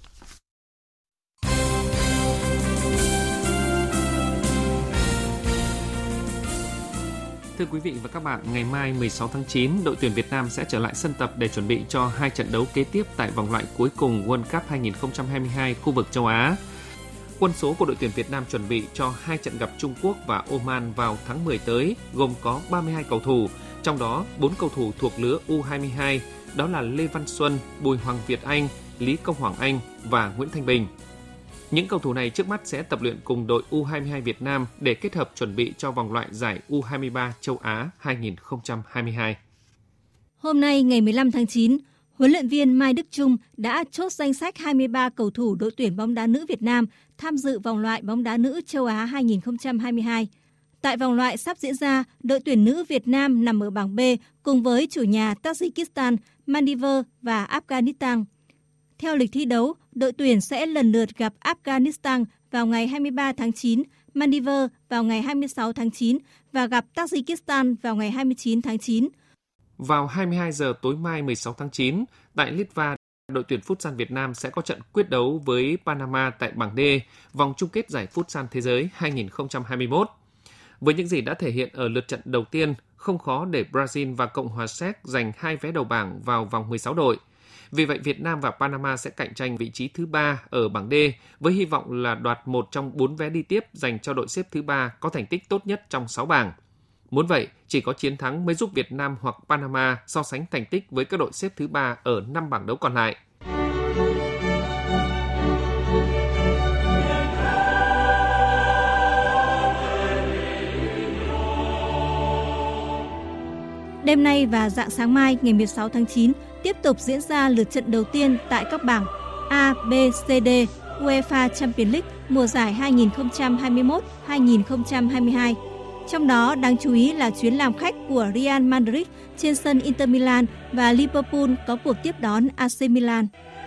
Thưa quý vị và các bạn, ngày mai mười sáu tháng chín, đội tuyển Việt Nam sẽ trở lại sân tập để chuẩn bị cho hai trận đấu kế tiếp tại vòng loại cuối cùng World Cup hai không hai hai khu vực châu Á. Quân số của đội tuyển Việt Nam chuẩn bị cho hai trận gặp Trung Quốc và Oman vào tháng mười tới gồm có ba mươi hai cầu thủ, trong đó bốn cầu thủ thuộc lứa u hai mươi hai, đó là Lê Văn Xuân, Bùi Hoàng Việt Anh, Lý Công Hoàng Anh và Nguyễn Thanh Bình. Những cầu thủ này trước mắt sẽ tập luyện cùng đội u hai mươi hai Việt Nam để kết hợp chuẩn bị cho vòng loại giải u hai mươi ba châu Á hai không hai hai. Hôm nay ngày mười lăm tháng chín, huấn luyện viên Mai Đức Chung đã chốt danh sách hai mươi ba cầu thủ đội tuyển bóng đá nữ Việt Nam tham dự vòng loại bóng đá nữ châu Á hai không hai hai. Tại vòng loại sắp diễn ra, đội tuyển nữ Việt Nam nằm ở bảng B cùng với chủ nhà Tajikistan, Maldives và Afghanistan. Theo lịch thi đấu, đội tuyển sẽ lần lượt gặp Afghanistan vào ngày hai mươi ba tháng chín, Maldives vào ngày hai mươi sáu tháng chín và gặp Tajikistan vào ngày hai mươi chín tháng chín. Vào hai mươi hai giờ tối mai mười sáu tháng chín, tại Litva, đội tuyển Futsal Việt Nam sẽ có trận quyết đấu với Panama tại bảng D, vòng chung kết giải Futsal Thế giới hai không hai mốt. Với những gì đã thể hiện ở lượt trận đầu tiên, không khó để Brazil và Cộng hòa Séc giành hai vé đầu bảng vào vòng mười sáu đội. Vì vậy, Việt Nam và Panama sẽ cạnh tranh vị trí thứ ba ở bảng D với hy vọng là đoạt một trong bốn vé đi tiếp dành cho đội xếp thứ ba có thành tích tốt nhất trong sáu bảng. Muốn vậy, chỉ có chiến thắng mới giúp Việt Nam hoặc Panama so sánh thành tích với các đội xếp thứ ba ở năm bảng đấu còn lại. Đêm nay và rạng sáng mai ngày mười sáu tháng chín tiếp tục diễn ra lượt trận đầu tiên tại các bảng A, B, C, D UEFA Champions League mùa giải hai không hai mốt hai không hai hai. Trong đó đáng chú ý là chuyến làm khách của Real Madrid trên sân Inter Milan và Liverpool có cuộc tiếp đón a xê Milan.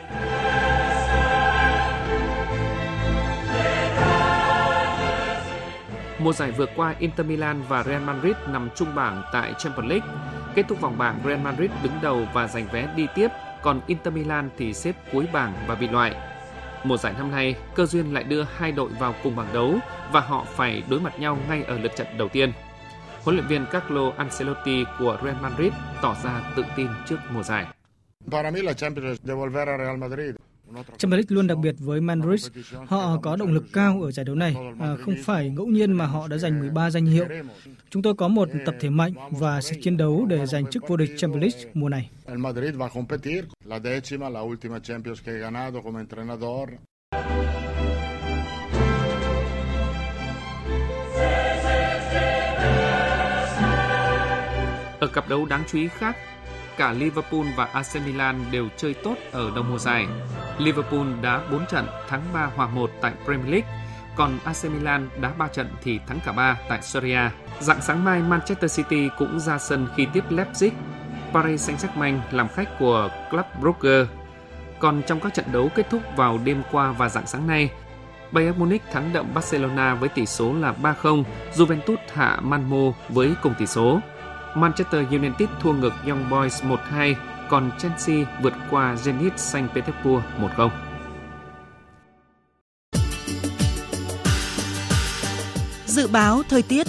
Mùa giải vừa qua, Inter Milan và Real Madrid nằm chung bảng tại Champions League. Kết thúc vòng bảng, Real Madrid đứng đầu và giành vé đi tiếp, còn Inter Milan thì xếp cuối bảng và bị loại. Mùa giải năm nay, cơ duyên lại đưa hai đội vào cùng bảng đấu và họ phải đối mặt nhau ngay ở lượt trận đầu tiên. Huấn luyện viên Carlo Ancelotti của Real Madrid tỏ ra tự tin trước mùa giải. Champions League luôn đặc biệt với Madrid. Họ có động lực cao ở giải đấu này, à, không phải ngẫu nhiên mà họ đã giành mười ba danh hiệu. Chúng tôi có một tập thể mạnh và sẽ chiến đấu để giành chức vô địch Champions League mùa này. Ở cặp đấu đáng chú ý khác, cả Liverpool và a xê Milan đều chơi tốt ở đầu mùa giải. Liverpool đá bốn trận, thắng ba hòa một tại Premier League, còn a xê Milan đá ba trận thì thắng cả ba tại Serie A. Rạng sáng mai, Manchester City cũng ra sân khi tiếp Leipzig. Paris Saint-Germain làm khách của Club Brugge. Còn trong các trận đấu kết thúc vào đêm qua và rạng sáng nay, Bayern Munich thắng đậm Barcelona với tỷ số là ba không, Juventus hạ Malmo với cùng tỷ số. Manchester United thua ngược Young Boys một hai, còn Chelsea vượt qua Zenit Saint Petersburg một không. Dự báo thời tiết.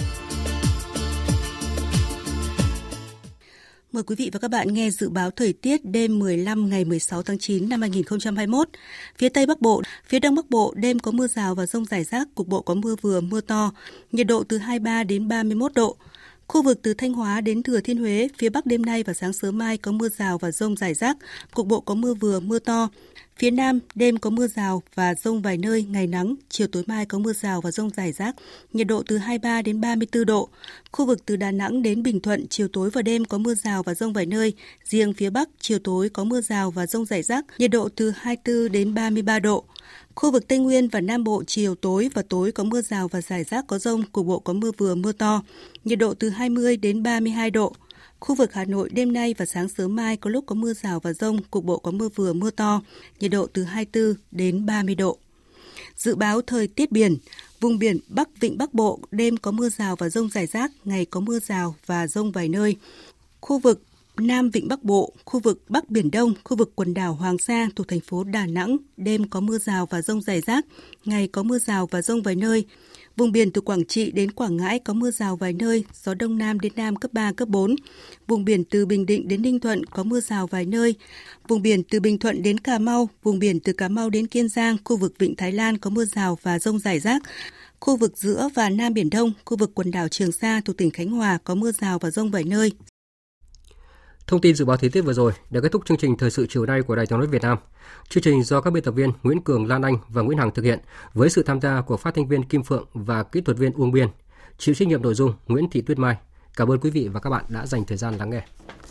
Mời quý vị và các bạn nghe dự báo thời tiết đêm mười lăm ngày mười sáu tháng chín năm hai nghìn không trăm hai mươi mốt. Phía Tây Bắc Bộ, phía Đông Bắc Bộ đêm có mưa rào và dông rải rác, cục bộ có mưa vừa mưa to, nhiệt độ từ hai mươi ba đến ba mươi mốt độ. Khu vực từ Thanh Hóa đến Thừa Thiên Huế, phía Bắc đêm nay và sáng sớm mai có mưa rào và dông rải rác, cục bộ có mưa vừa mưa to. Phía Nam, đêm có mưa rào và dông vài nơi, ngày nắng, chiều tối mai có mưa rào và dông rải rác, nhiệt độ từ hai mươi ba đến ba mươi tư độ. Khu vực từ Đà Nẵng đến Bình Thuận, chiều tối và đêm có mưa rào và dông vài nơi, riêng phía Bắc, chiều tối có mưa rào và dông rải rác, nhiệt độ từ hai mươi tư đến ba mươi ba độ. Khu vực Tây Nguyên và Nam Bộ chiều tối và tối có mưa rào và rải rác có dông, cục bộ có mưa vừa mưa to, nhiệt độ từ hai mươi đến ba mươi hai độ. Khu vực Hà Nội đêm nay và sáng sớm mai có lúc có mưa rào và dông, cục bộ có mưa vừa mưa to, nhiệt độ từ hai mươi tư đến ba mươi độ. Dự báo thời tiết biển, vùng biển Bắc Vịnh Bắc Bộ đêm có mưa rào và dông rải rác, ngày có mưa rào và dông vài nơi. Khu vực Nam Vịnh Bắc Bộ, khu vực Bắc Biển Đông, khu vực quần đảo Hoàng Sa thuộc thành phố Đà Nẵng, đêm có mưa rào và dông rải rác, ngày có mưa rào và dông vài nơi. Vùng biển từ Quảng Trị đến Quảng Ngãi có mưa rào vài nơi, gió Đông Nam đến Nam cấp ba, cấp bốn. Vùng biển từ Bình Định đến Ninh Thuận có mưa rào vài nơi. Vùng biển từ Bình Thuận đến Cà Mau, vùng biển từ Cà Mau đến Kiên Giang, khu vực Vịnh Thái Lan có mưa rào và dông rải rác. Khu vực giữa và Nam Biển Đông, khu vực quần đảo Trường Sa thuộc tỉnh Khánh Hòa có mưa rào và dông vài nơi. Thông tin dự báo thời tiết vừa rồi đã kết thúc chương trình thời sự chiều nay của Đài Tiếng nói Việt Nam. Chương trình do các biên tập viên Nguyễn Cường, Lan Anh và Nguyễn Hằng thực hiện với sự tham gia của phát thanh viên Kim Phượng và kỹ thuật viên Uông Biên. Chịu trách nhiệm nội dung Nguyễn Thị Tuyết Mai. Cảm ơn quý vị và các bạn đã dành thời gian lắng nghe.